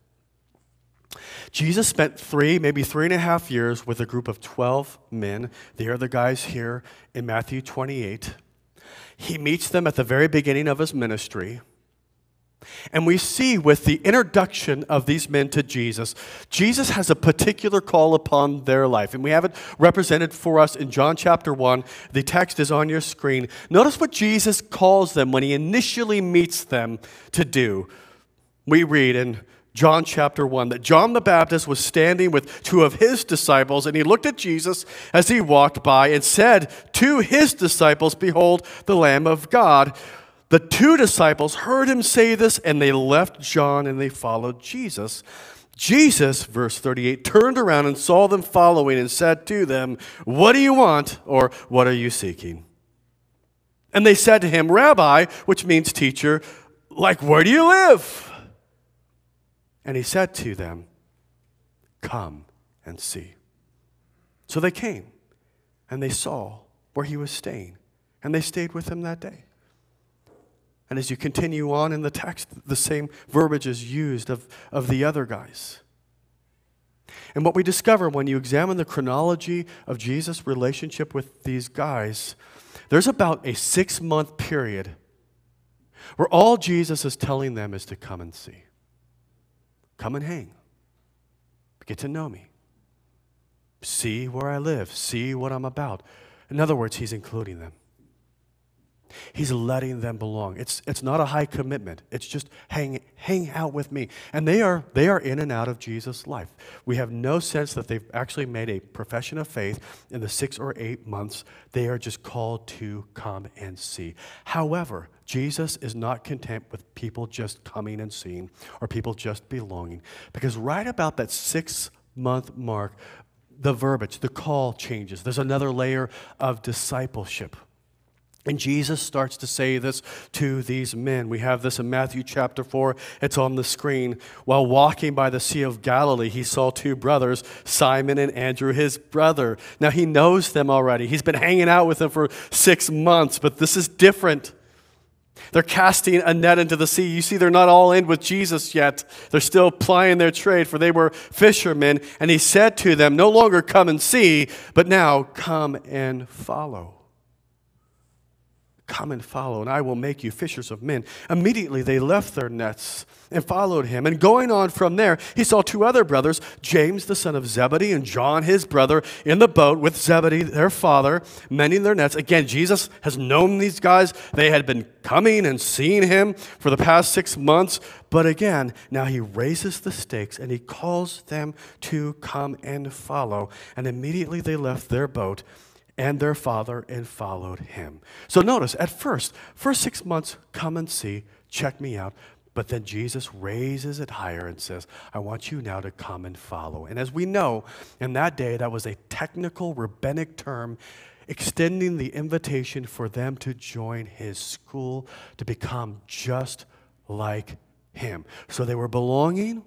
Jesus spent three, maybe three and a half years with a group of twelve men. They are the guys here in Matthew twenty-eight. He meets them at the very beginning of his ministry. And we see with the introduction of these men to Jesus, Jesus has a particular call upon their life. And we have it represented for us in John chapter one. The text is on your screen. Notice what Jesus calls them when he initially meets them to do. We read in John chapter one that John the Baptist was standing with two of his disciples, and he looked at Jesus as he walked by and said to his disciples, "Behold, the Lamb of God." The two disciples heard him say this, and they left John and they followed Jesus. Jesus, verse thirty-eight, turned around and saw them following and said to them, "What do you want?" or "What are you seeking?" And they said to him, "Rabbi," which means teacher, "like where do you live?" And he said to them, "Come and see." So they came and they saw where he was staying, and they stayed with him that day. And as you continue on in the text, the same verbiage is used of, of the other guys. And what we discover when you examine the chronology of Jesus' relationship with these guys, there's about a six-month period where all Jesus is telling them is to come and see. Come and hang. Get to know me. See where I live. See what I'm about. In other words, he's including them. He's letting them belong. It's, it's not a high commitment. It's just hang, hang out with me. And they are, they are in and out of Jesus' life. We have no sense that they've actually made a profession of faith in the six or eight months. They are just called to come and see. However, Jesus is not content with people just coming and seeing or people just belonging. Because right about that six-month mark, the verbiage, the call changes. There's another layer of discipleship. And Jesus starts to say this to these men. We have this in Matthew chapter four. It's on the screen. While walking by the Sea of Galilee, he saw two brothers, Simon and Andrew, his brother. Now, he knows them already. He's been hanging out with them for six months, but this is different. They're casting a net into the sea. You see, they're not all in with Jesus yet. They're still plying their trade, for they were fishermen. And he said to them, no longer come and see, but now come and follow. Come and follow, and I will make you fishers of men. Immediately they left their nets and followed him. And going on from there, he saw two other brothers, James the son of Zebedee and John his brother, in the boat with Zebedee their father, mending their nets. Again, Jesus has known these guys. They had been coming and seeing him for the past six months. But again, now he raises the stakes and he calls them to come and follow. And immediately they left their boat and their father and followed him. So notice, at first, first six months, come and see, check me out. But then Jesus raises it higher and says, I want you now to come and follow. And as we know, in that day, that was a technical rabbinic term extending the invitation for them to join his school, to become just like him. So they were belonging.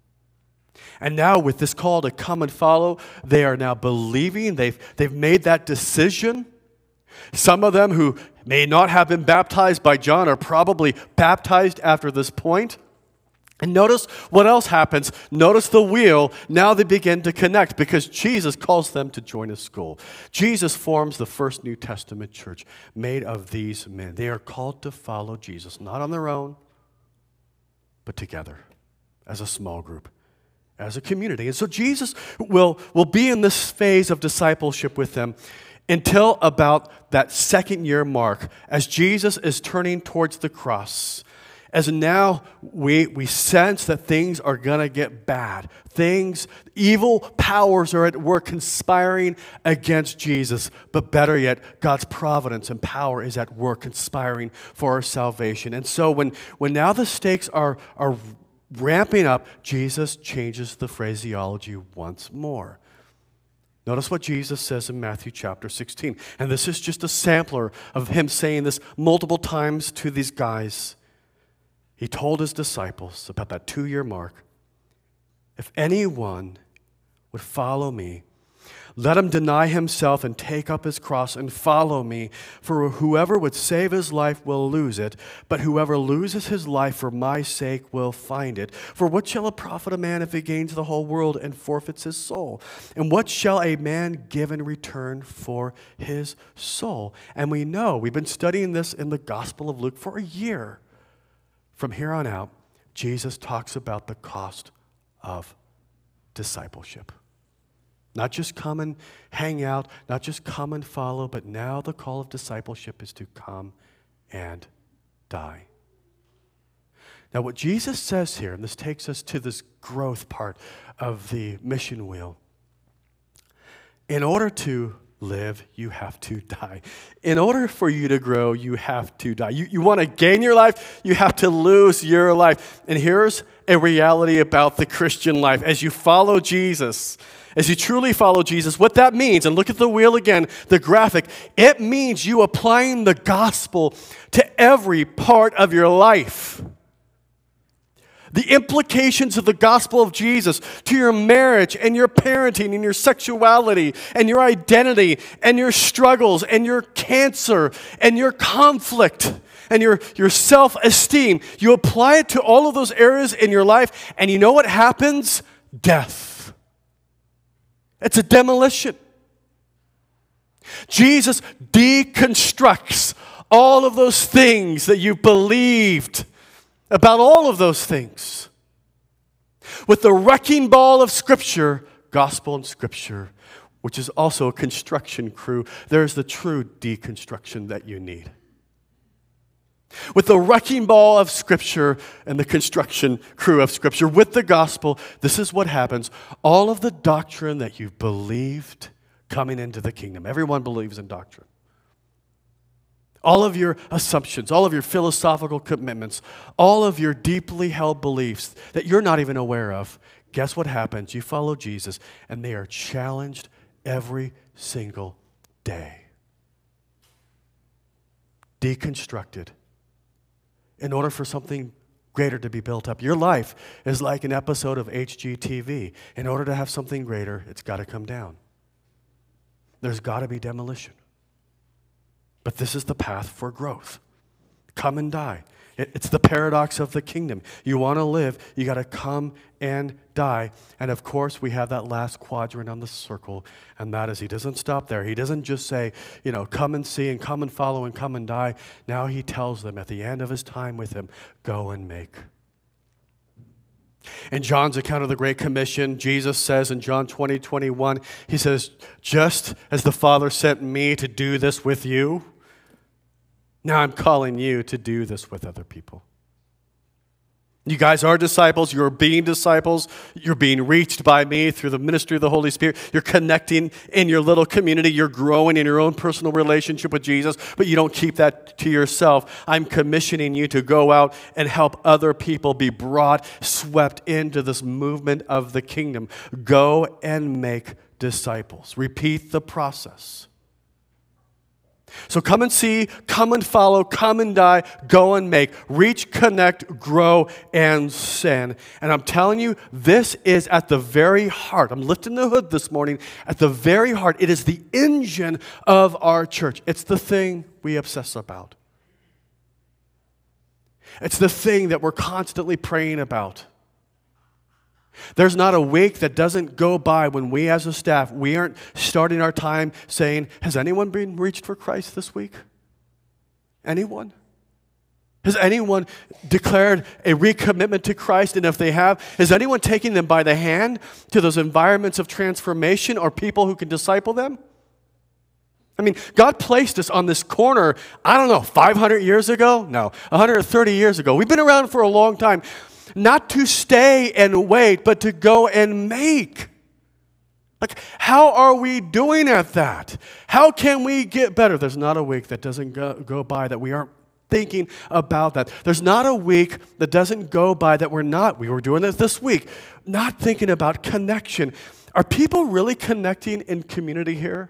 And now with this call to come and follow, they are now believing. They've, they've made that decision. Some of them who may not have been baptized by John are probably baptized after this point. And notice what else happens. Notice the wheel. Now they begin to connect because Jesus calls them to join his school. Jesus forms the first New Testament church made of these men. They are called to follow Jesus, not on their own, but together as a small group, as a community. And so Jesus will, will be in this phase of discipleship with them until about that second year mark, as Jesus is turning towards the cross. As now we, we sense that things are going to get bad. Things, evil powers are at work conspiring against Jesus. But better yet, God's providence and power is at work conspiring for our salvation. And so when, when now the stakes are, are ramping up, Jesus changes the phraseology once more. Notice what Jesus says in Matthew chapter sixteen. And this is just a sampler of him saying this multiple times to these guys. He told his disciples about that two-year mark, if anyone would follow me, let him deny himself and take up his cross and follow me. For whoever would save his life will lose it, but whoever loses his life for my sake will find it. For what shall it profit a man if he gains the whole world and forfeits his soul? And what shall a man give in return for his soul? And we know, we've been studying this in the Gospel of Luke for a year. From here on out, Jesus talks about the cost of discipleship. Not just come and hang out, not just come and follow, but now the call of discipleship is to come and die. Now, what Jesus says here, and this takes us to this growth part of the mission wheel. In order to live, you have to die. In order for you to grow, you have to die. You, you want to gain your life, you have to lose your life. And here's a reality about the Christian life. As you follow Jesus, as you truly follow Jesus, what that means, and look at the wheel again, the graphic, it means you applying the gospel to every part of your life. The implications of the gospel of Jesus to your marriage and your parenting and your sexuality and your identity and your struggles and your cancer and your conflict and your, your self-esteem. You apply it to all of those areas in your life, and you know what happens? Death. It's a demolition. Jesus deconstructs all of those things that you believed about all of those things. With the wrecking ball of Scripture, gospel and Scripture, which is also a construction crew, there's the true deconstruction that you need. With the wrecking ball of Scripture and the construction crew of Scripture, with the gospel, this is what happens. All of the doctrine that you've believed coming into the kingdom. Everyone believes in doctrine. All of your assumptions, all of your philosophical commitments, all of your deeply held beliefs that you're not even aware of, guess what happens? You follow Jesus, and they are challenged every single day. Deconstructed in order for something greater to be built up. Your life is like an episode of H G T V. In order to have something greater, it's got to come down. There's got to be demolition. But this is the path for growth. Come and die. It, it's the paradox of the kingdom. You want to live, you got to come and die. And of course, we have that last quadrant on the circle, and that is he doesn't stop there. He doesn't just say, you know, come and see and come and follow and come and die. Now he tells them at the end of his time with him, go and make. In John's account of the Great Commission, Jesus says in John twenty, twenty-one, he says, just as the Father sent me to do this with you, now I'm calling you to do this with other people. You guys are disciples. You're being disciples. You're being reached by me through the ministry of the Holy Spirit. You're connecting in your little community. You're growing in your own personal relationship with Jesus, but you don't keep that to yourself. I'm commissioning you to go out and help other people be brought, swept into this movement of the kingdom. Go and make disciples. Repeat the process. So come and see, come and follow, come and die, go and make, reach, connect, grow, and send. And I'm telling you, this is at the very heart. I'm lifting the hood this morning. At the very heart, it is the engine of our church. It's the thing we obsess about. It's the thing that we're constantly praying about. There's not a week that doesn't go by when we as a staff, we aren't starting our time saying, has anyone been reached for Christ this week? Anyone? Has anyone declared a recommitment to Christ? And if they have, is anyone taking them by the hand to those environments of transformation or people who can disciple them? I mean, God placed us on this corner, I don't know, five hundred years ago? No, one hundred thirty years ago. We've been around for a long time. Not to stay and wait, but to go and make. Like, how are we doing at that? How can we get better? There's not a week that doesn't go, go by that we aren't thinking about that. There's not a week that doesn't go by that we're not, we were doing it this week, not thinking about connection. Are people really connecting in community here?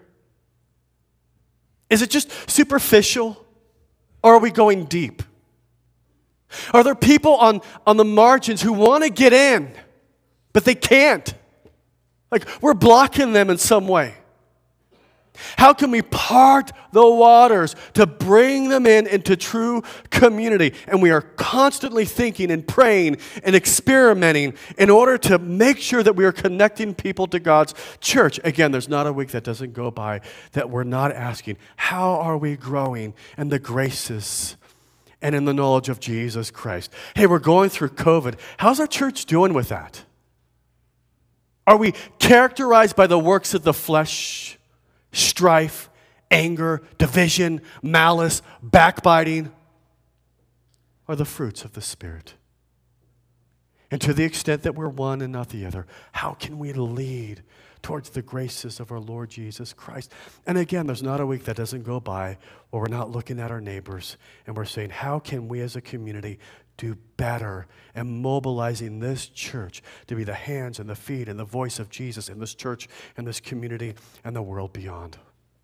Is it just superficial? Or are we going deep? Are there people on, on the margins who want to get in, but they can't? Like, we're blocking them in some way. How can we part the waters to bring them in into true community? And we are constantly thinking and praying and experimenting in order to make sure that we are connecting people to God's church. Again, there's not a week that doesn't go by that we're not asking, how are we growing in the graces and in the knowledge of Jesus Christ? Hey, we're going through COVID. How's our church doing with that? Are we characterized by the works of the flesh, strife, anger, division, malice, backbiting, or the fruits of the Spirit? And to the extent that we're one and not the other, how can we lead towards the graces of our Lord Jesus Christ? And again, there's not a week that doesn't go by where we're not looking at our neighbors and we're saying, how can we as a community do better and mobilizing this church to be the hands and the feet and the voice of Jesus in this church and this community and the world beyond?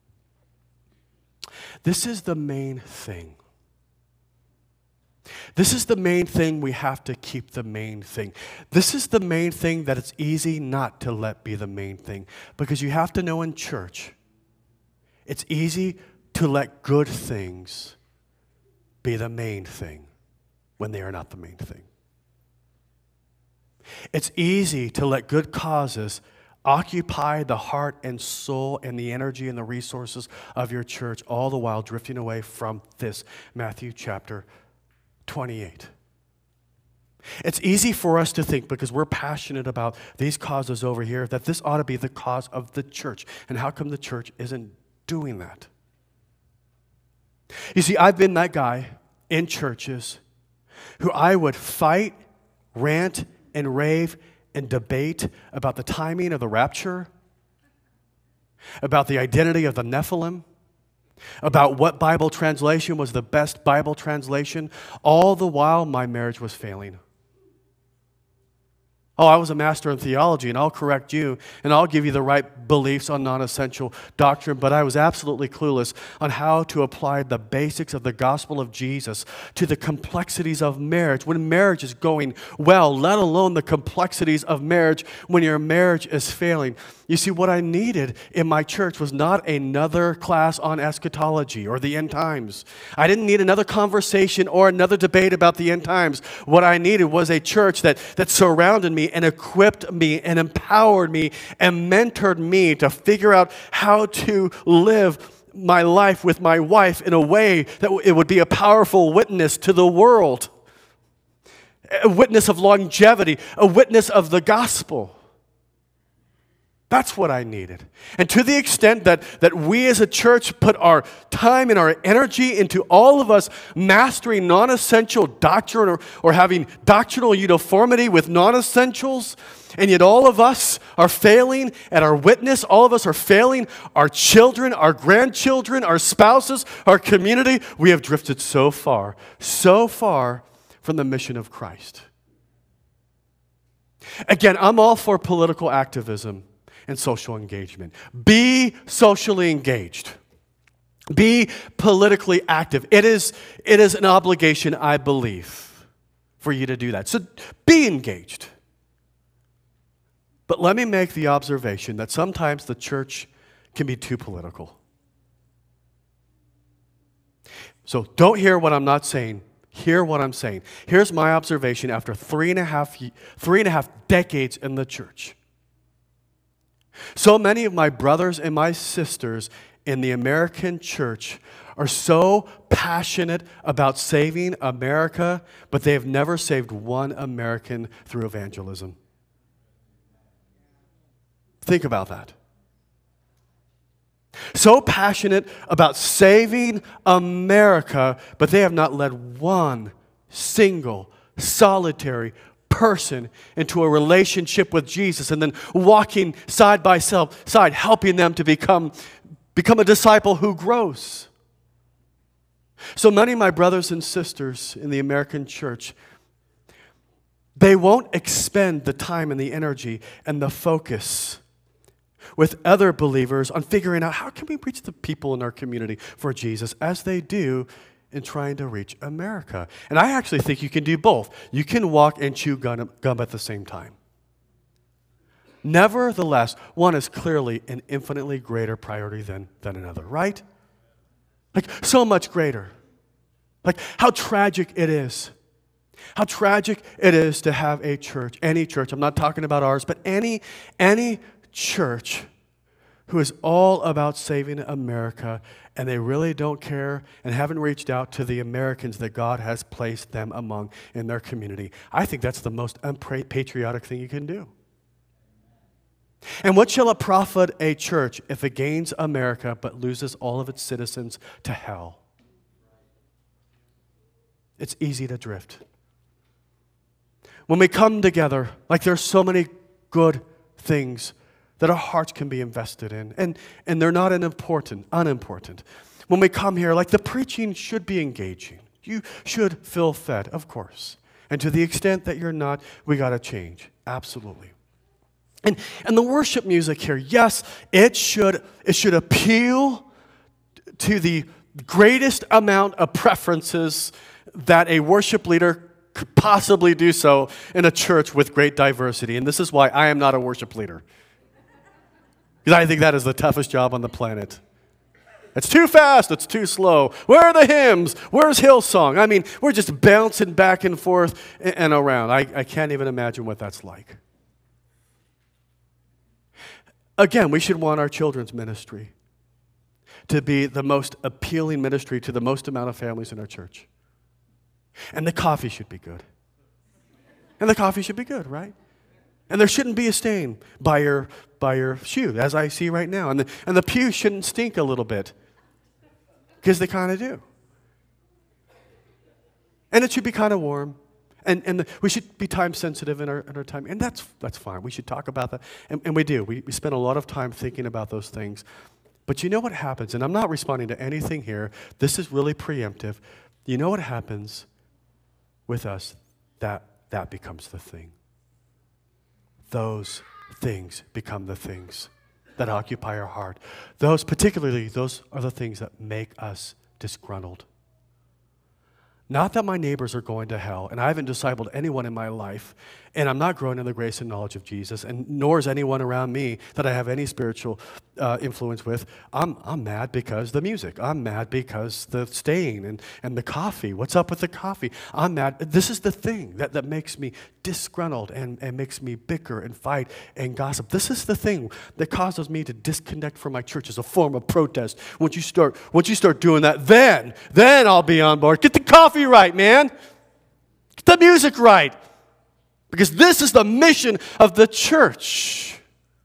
This is the main thing. This is the main thing we have to keep the main thing. This is the main thing that it's easy not to let be the main thing. Because you have to know in church, it's easy to let good things be the main thing when they are not the main thing. It's easy to let good causes occupy the heart and soul and the energy and the resources of your church, all the while drifting away from this, Matthew chapter twenty-eight. It's easy for us to think, because we're passionate about these causes over here, that this ought to be the cause of the church. And how come the church isn't doing that? You see, I've been that guy in churches who I would fight, rant, and rave and debate about the timing of the rapture, about the identity of the Nephilim, about what Bible translation was the best Bible translation, all the while my marriage was failing. Oh, I was a master in theology, and I'll correct you, and I'll give you the right beliefs on non-essential doctrine, but I was absolutely clueless on how to apply the basics of the gospel of Jesus to the complexities of marriage when marriage is going well, let alone the complexities of marriage when your marriage is failing. You see, what I needed in my church was not another class on eschatology or the end times. I didn't need another conversation or another debate about the end times. What I needed was a church that, that surrounded me and equipped me and empowered me and mentored me to figure out how to live my life with my wife in a way that it would be a powerful witness to the world, a witness of longevity, a witness of the gospel. That's what I needed. And to the extent that, that we as a church put our time and our energy into all of us mastering non-essential doctrine or, or having doctrinal uniformity with non-essentials, and yet all of us are failing at our witness, all of us are failing our children, our grandchildren, our spouses, our community, we have drifted so far, so far from the mission of Christ. Again, I'm all for political activism and social engagement. Be socially engaged. Be politically active. It is, it is an obligation, I believe, for you to do that. So be engaged. But let me make the observation that sometimes the church can be too political. So don't hear what I'm not saying. Hear what I'm saying. Here's my observation after three and a half, three and a half decades in the church. So many of my brothers and my sisters in the American church are so passionate about saving America, but they have never saved one American through evangelism. Think about that. So passionate about saving America, but they have not led one single, solitary person into a relationship with Jesus and then walking side by side, helping them to become, become a disciple who grows. So many of my brothers and sisters in the American church, they won't expend the time and the energy and the focus with other believers on figuring out how can we reach the people in our community for Jesus as they do in trying to reach America. And I actually think you can do both. You can walk and chew gum, gum at the same time. Nevertheless, one is clearly an infinitely greater priority than, than another, right? Like, so much greater. Like, how tragic it is. How tragic it is to have a church, any church, I'm not talking about ours, but any, any church who is all about saving America, and they really don't care and haven't reached out to the Americans that God has placed them among in their community. I think that's the most unpatriotic thing you can do. And what shall it profit a church if it gains America but loses all of its citizens to hell? It's easy to drift. When we come together, like there's so many good things that our hearts can be invested in. And, and they're not unimportant, unimportant. When we come here, like the preaching should be engaging. You should feel fed, of course. And to the extent that you're not, we got to change. Absolutely. And, and the worship music here, yes, it should, it should appeal to the greatest amount of preferences that a worship leader could possibly do so in a church with great diversity. And this is why I am not a worship leader. Because I think that is the toughest job on the planet. It's too fast. It's too slow. Where are the hymns? Where's Hillsong? I mean, we're just bouncing back and forth and, and around. I, I can't even imagine what that's like. Again, we should want our children's ministry to be the most appealing ministry to the most amount of families in our church. And the coffee should be good. And the coffee should be good, right? And there shouldn't be a stain by your by your shoe, as I see right now. And the, and the pew shouldn't stink a little bit, because they kind of do. And it should be kind of warm. And, and the, we should be time sensitive in our, in our time. And that's, that's fine. We should talk about that. And, and we do. We, we spend a lot of time thinking about those things. But you know what happens? And I'm not responding to anything here. This is really preemptive. You know what happens with us? That, that becomes the thing. Those things become the things that occupy our heart. Those, particularly, those are the things that make us disgruntled. Not that my neighbors are going to hell, and I haven't discipled anyone in my life, and I'm not growing in the grace and knowledge of Jesus, and nor is anyone around me that I have any spiritual uh, influence with. I'm, I'm mad because the music. I'm mad because the stain and, and the coffee. What's up with the coffee? I'm mad. This is the thing that, that makes me disgruntled and, and makes me bicker and fight and gossip. This is the thing that causes me to disconnect from my church as a form of protest. Once you start, once you start doing that, then, then I'll be on board. Get the coffee right, man. Get the music right. Because this is the mission of the church.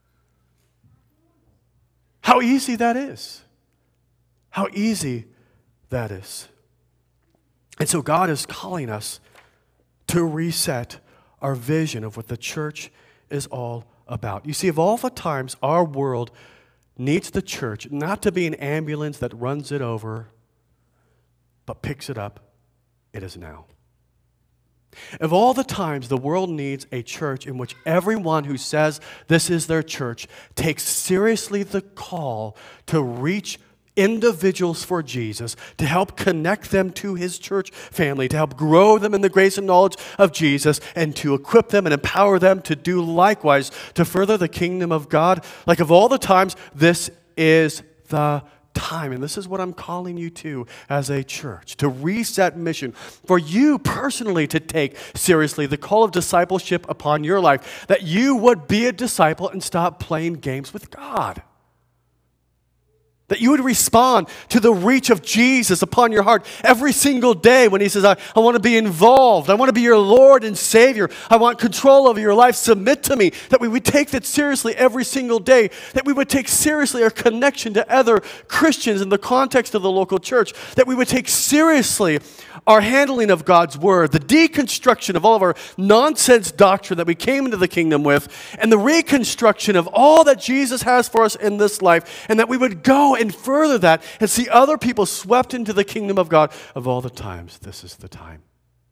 How easy that is. How easy that is. And so God is calling us to reset our vision of what the church is all about. You see, of all the times our world needs the church not to be an ambulance that runs it over, but picks it up, it is now. Of all the times the world needs a church in which everyone who says this is their church takes seriously the call to reach individuals for Jesus, to help connect them to his church family, to help grow them in the grace and knowledge of Jesus, and to equip them and empower them to do likewise to further the kingdom of God. Like, of all the times, this is the time. And this is what I'm calling you to as a church, to reset mission, for you personally to take seriously the call of discipleship upon your life, that you would be a disciple and stop playing games with God. That you would respond to the reach of Jesus upon your heart every single day when he says, I, I want to be involved. I want to be your Lord and Savior. I want control over your life. Submit to me. That we would take that seriously every single day. That we would take seriously our connection to other Christians in the context of the local church. That we would take seriously our handling of God's word, the deconstruction of all of our nonsense doctrine that we came into the kingdom with, and the reconstruction of all that Jesus has for us in this life, and that we would go and further that and see other people swept into the kingdom of God. Of all the times, this is the time.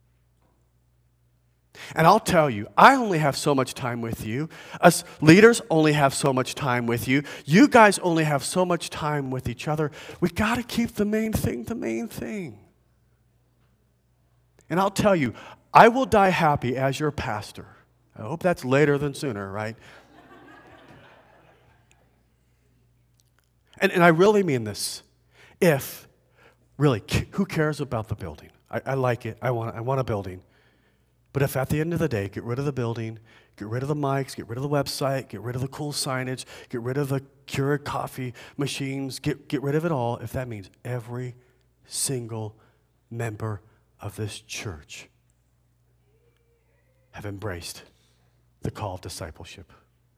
And I'll tell you, I only have so much time with you. Us leaders only have so much time with you. You guys only have so much time with each other. We got to keep the main thing the main thing. And I'll tell you, I will die happy as your pastor. I hope that's later than sooner, right? And, and I really mean this. If, really, who cares about the building? I, I like it. I want, I want a building. But if at the end of the day, get rid of the building, get rid of the mics, get rid of the website, get rid of the cool signage, get rid of the Keurig coffee machines, get, get rid of it all, if that means every single member of this church have embraced the call of discipleship.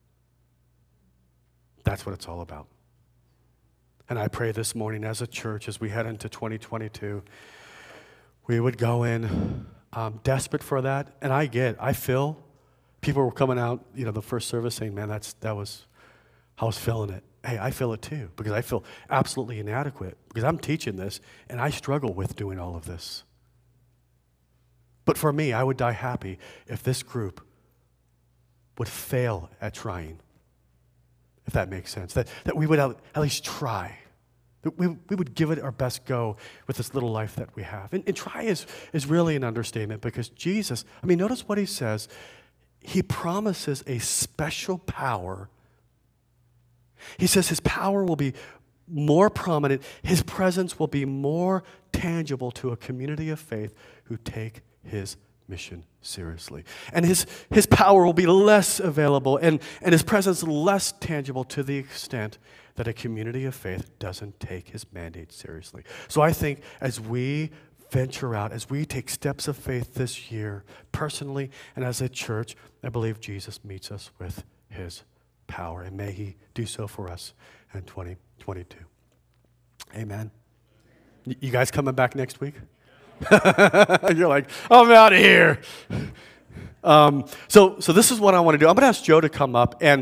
That's what it's all about. And I pray this morning as a church, as we head into twenty twenty-two, we would go in um, desperate for that. And I get, I feel, people were coming out, you know, the first service saying, man, that's that was, I was feeling it. Hey, I feel it too, because I feel absolutely inadequate, because I'm teaching this, and I struggle with doing all of this. But for me, I would die happy if this group would fail at trying, if that makes sense. That, that we would at least try. That we, we would give it our best go with this little life that we have. And, and try is, is really an understatement, because Jesus, I mean, notice what he says. He promises a special power. He says his power will be more prominent. His presence will be more tangible to a community of faith who take his mission seriously. And his, his power will be less available and, and his presence less tangible to the extent that a community of faith doesn't take his mandate seriously. So I think as we venture out, as we take steps of faith this year, personally and as a church, I believe Jesus meets us with his power. And may he do so for us in twenty twenty-two. Amen. You guys coming back next week? You're like, I'm out of here. Um, so, so this is what I want to do. I'm going to ask Joe to come up, and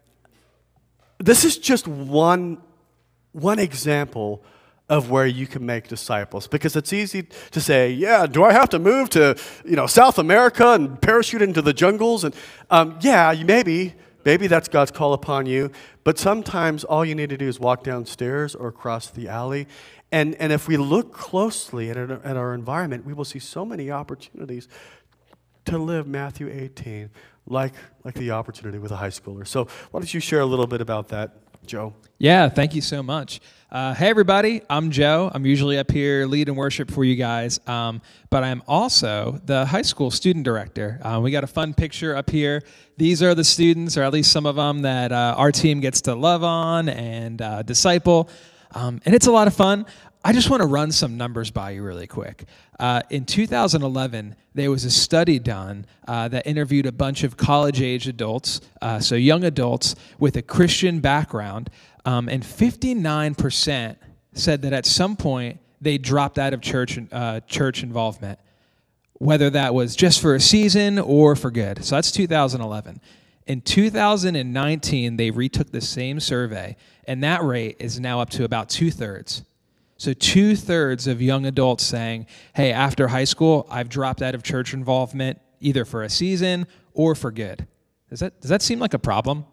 this is just one, one example of where you can make disciples, because it's easy to say, yeah, do I have to move to, you know, South America and parachute into the jungles? And um, yeah, you maybe, maybe that's God's call upon you, but sometimes all you need to do is walk downstairs or cross the alley. And, and if we look closely at, our, at our environment, we will see so many opportunities to live Matthew eighteen, like, like the opportunity with a high schooler. So why don't you share a little bit about that, Joe? Yeah, thank you so much. Uh, hey, everybody, I'm Joe. I'm usually up here leading worship for you guys, um, but I'm also the high school student director. Uh, we got a fun picture up here. These are the students, or at least some of them, that uh, our team gets to love on and uh, disciple. Um, and it's a lot of fun. I just want to run some numbers by you really quick. Uh, in two thousand eleven, there was a study done uh, that interviewed a bunch of college-age adults, uh, so young adults with a Christian background, um, and fifty-nine percent said that at some point they dropped out of church uh, church involvement, whether that was just for a season or for good. So that's two thousand eleven. In two thousand nineteen, they retook the same survey, and that rate is now up to about two-thirds. So two-thirds of young adults saying, hey, after high school, I've dropped out of church involvement either for a season or for good. Does that, does that seem like a problem?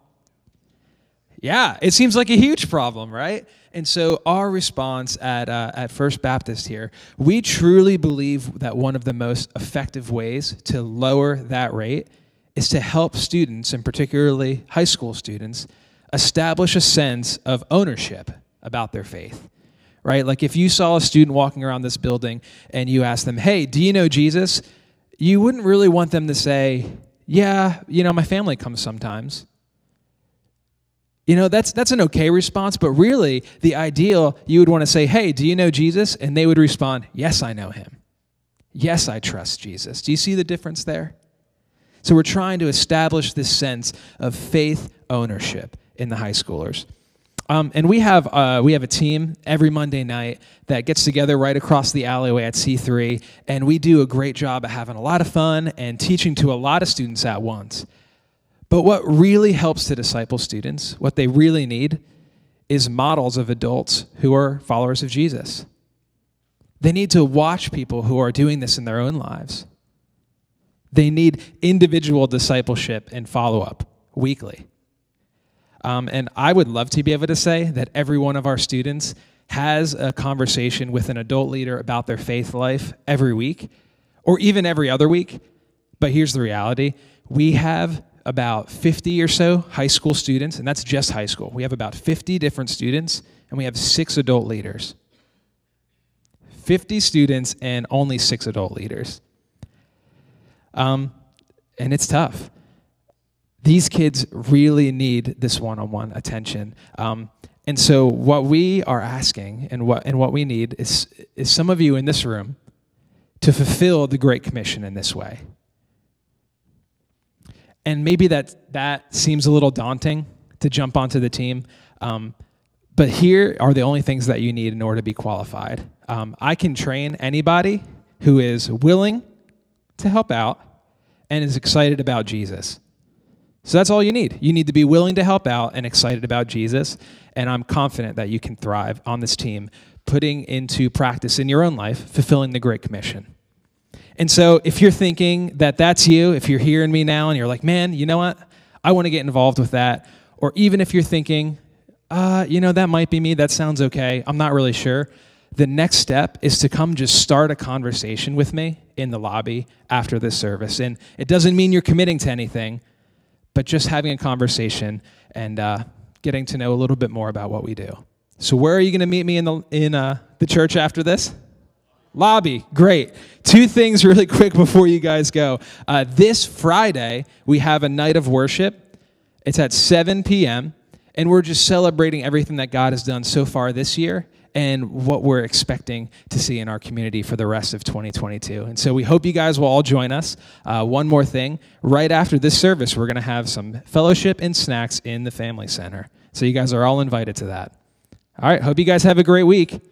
Yeah, it seems like a huge problem, right? And so our response at uh, at First Baptist here, we truly believe that one of the most effective ways to lower that rate is to help students, and particularly high school students, establish a sense of ownership about their faith, right? Like if you saw a student walking around this building and you asked them, hey, do you know Jesus? You wouldn't really want them to say, yeah, you know, my family comes sometimes. You know, that's that's an okay response, but really the ideal, you would want to say, hey, do you know Jesus? And they would respond, yes, I know him. Yes, I trust Jesus. Do you see the difference there? So we're trying to establish this sense of faith ownership in the high schoolers. Um, and we have uh, we have a team every Monday night that gets together right across the alleyway at C three, and we do a great job of having a lot of fun and teaching to a lot of students at once. But what really helps to disciple students, what they really need, is models of adults who are followers of Jesus. They need to watch people who are doing this in their own lives. They need individual discipleship and follow-up weekly. Um, and I would love to be able to say that every one of our students has a conversation with an adult leader about their faith life every week, or even every other week. But here's the reality. We have about fifty or so high school students, and that's just high school. We have about fifty different students, and we have six adult leaders. fifty students and only six adult leaders. Um, and it's tough. These kids really need this one-on-one attention. Um, and so what we are asking and what and what we need is, is some of you in this room to fulfill the Great Commission in this way. And maybe that, that seems a little daunting to jump onto the team, um, but here are the only things that you need in order to be qualified. Um, I can train anybody who is willing to help out and is excited about Jesus. So that's all you need. You need to be willing to help out and excited about Jesus, and I'm confident that you can thrive on this team, putting into practice in your own life, fulfilling the Great Commission. And so if you're thinking that that's you, if you're hearing me now and you're like, man, you know what? I want to get involved with that. Or even if you're thinking, uh, you know, that might be me. That sounds okay. I'm not really sure. The next step is to come just start a conversation with me in the lobby after this service. And it doesn't mean you're committing to anything, but just having a conversation and uh, getting to know a little bit more about what we do. So where are you going to meet me in the in uh, the church after this? Lobby. Great. Two things really quick before you guys go. Uh, this Friday, we have a night of worship. It's at seven p.m., and we're just celebrating everything that God has done so far this year and what we're expecting to see in our community for the rest of twenty twenty-two. And so we hope you guys will all join us. Uh, one more thing. Right after this service, we're going to have some fellowship and snacks in the Family Center. So you guys are all invited to that. All right. Hope you guys have a great week.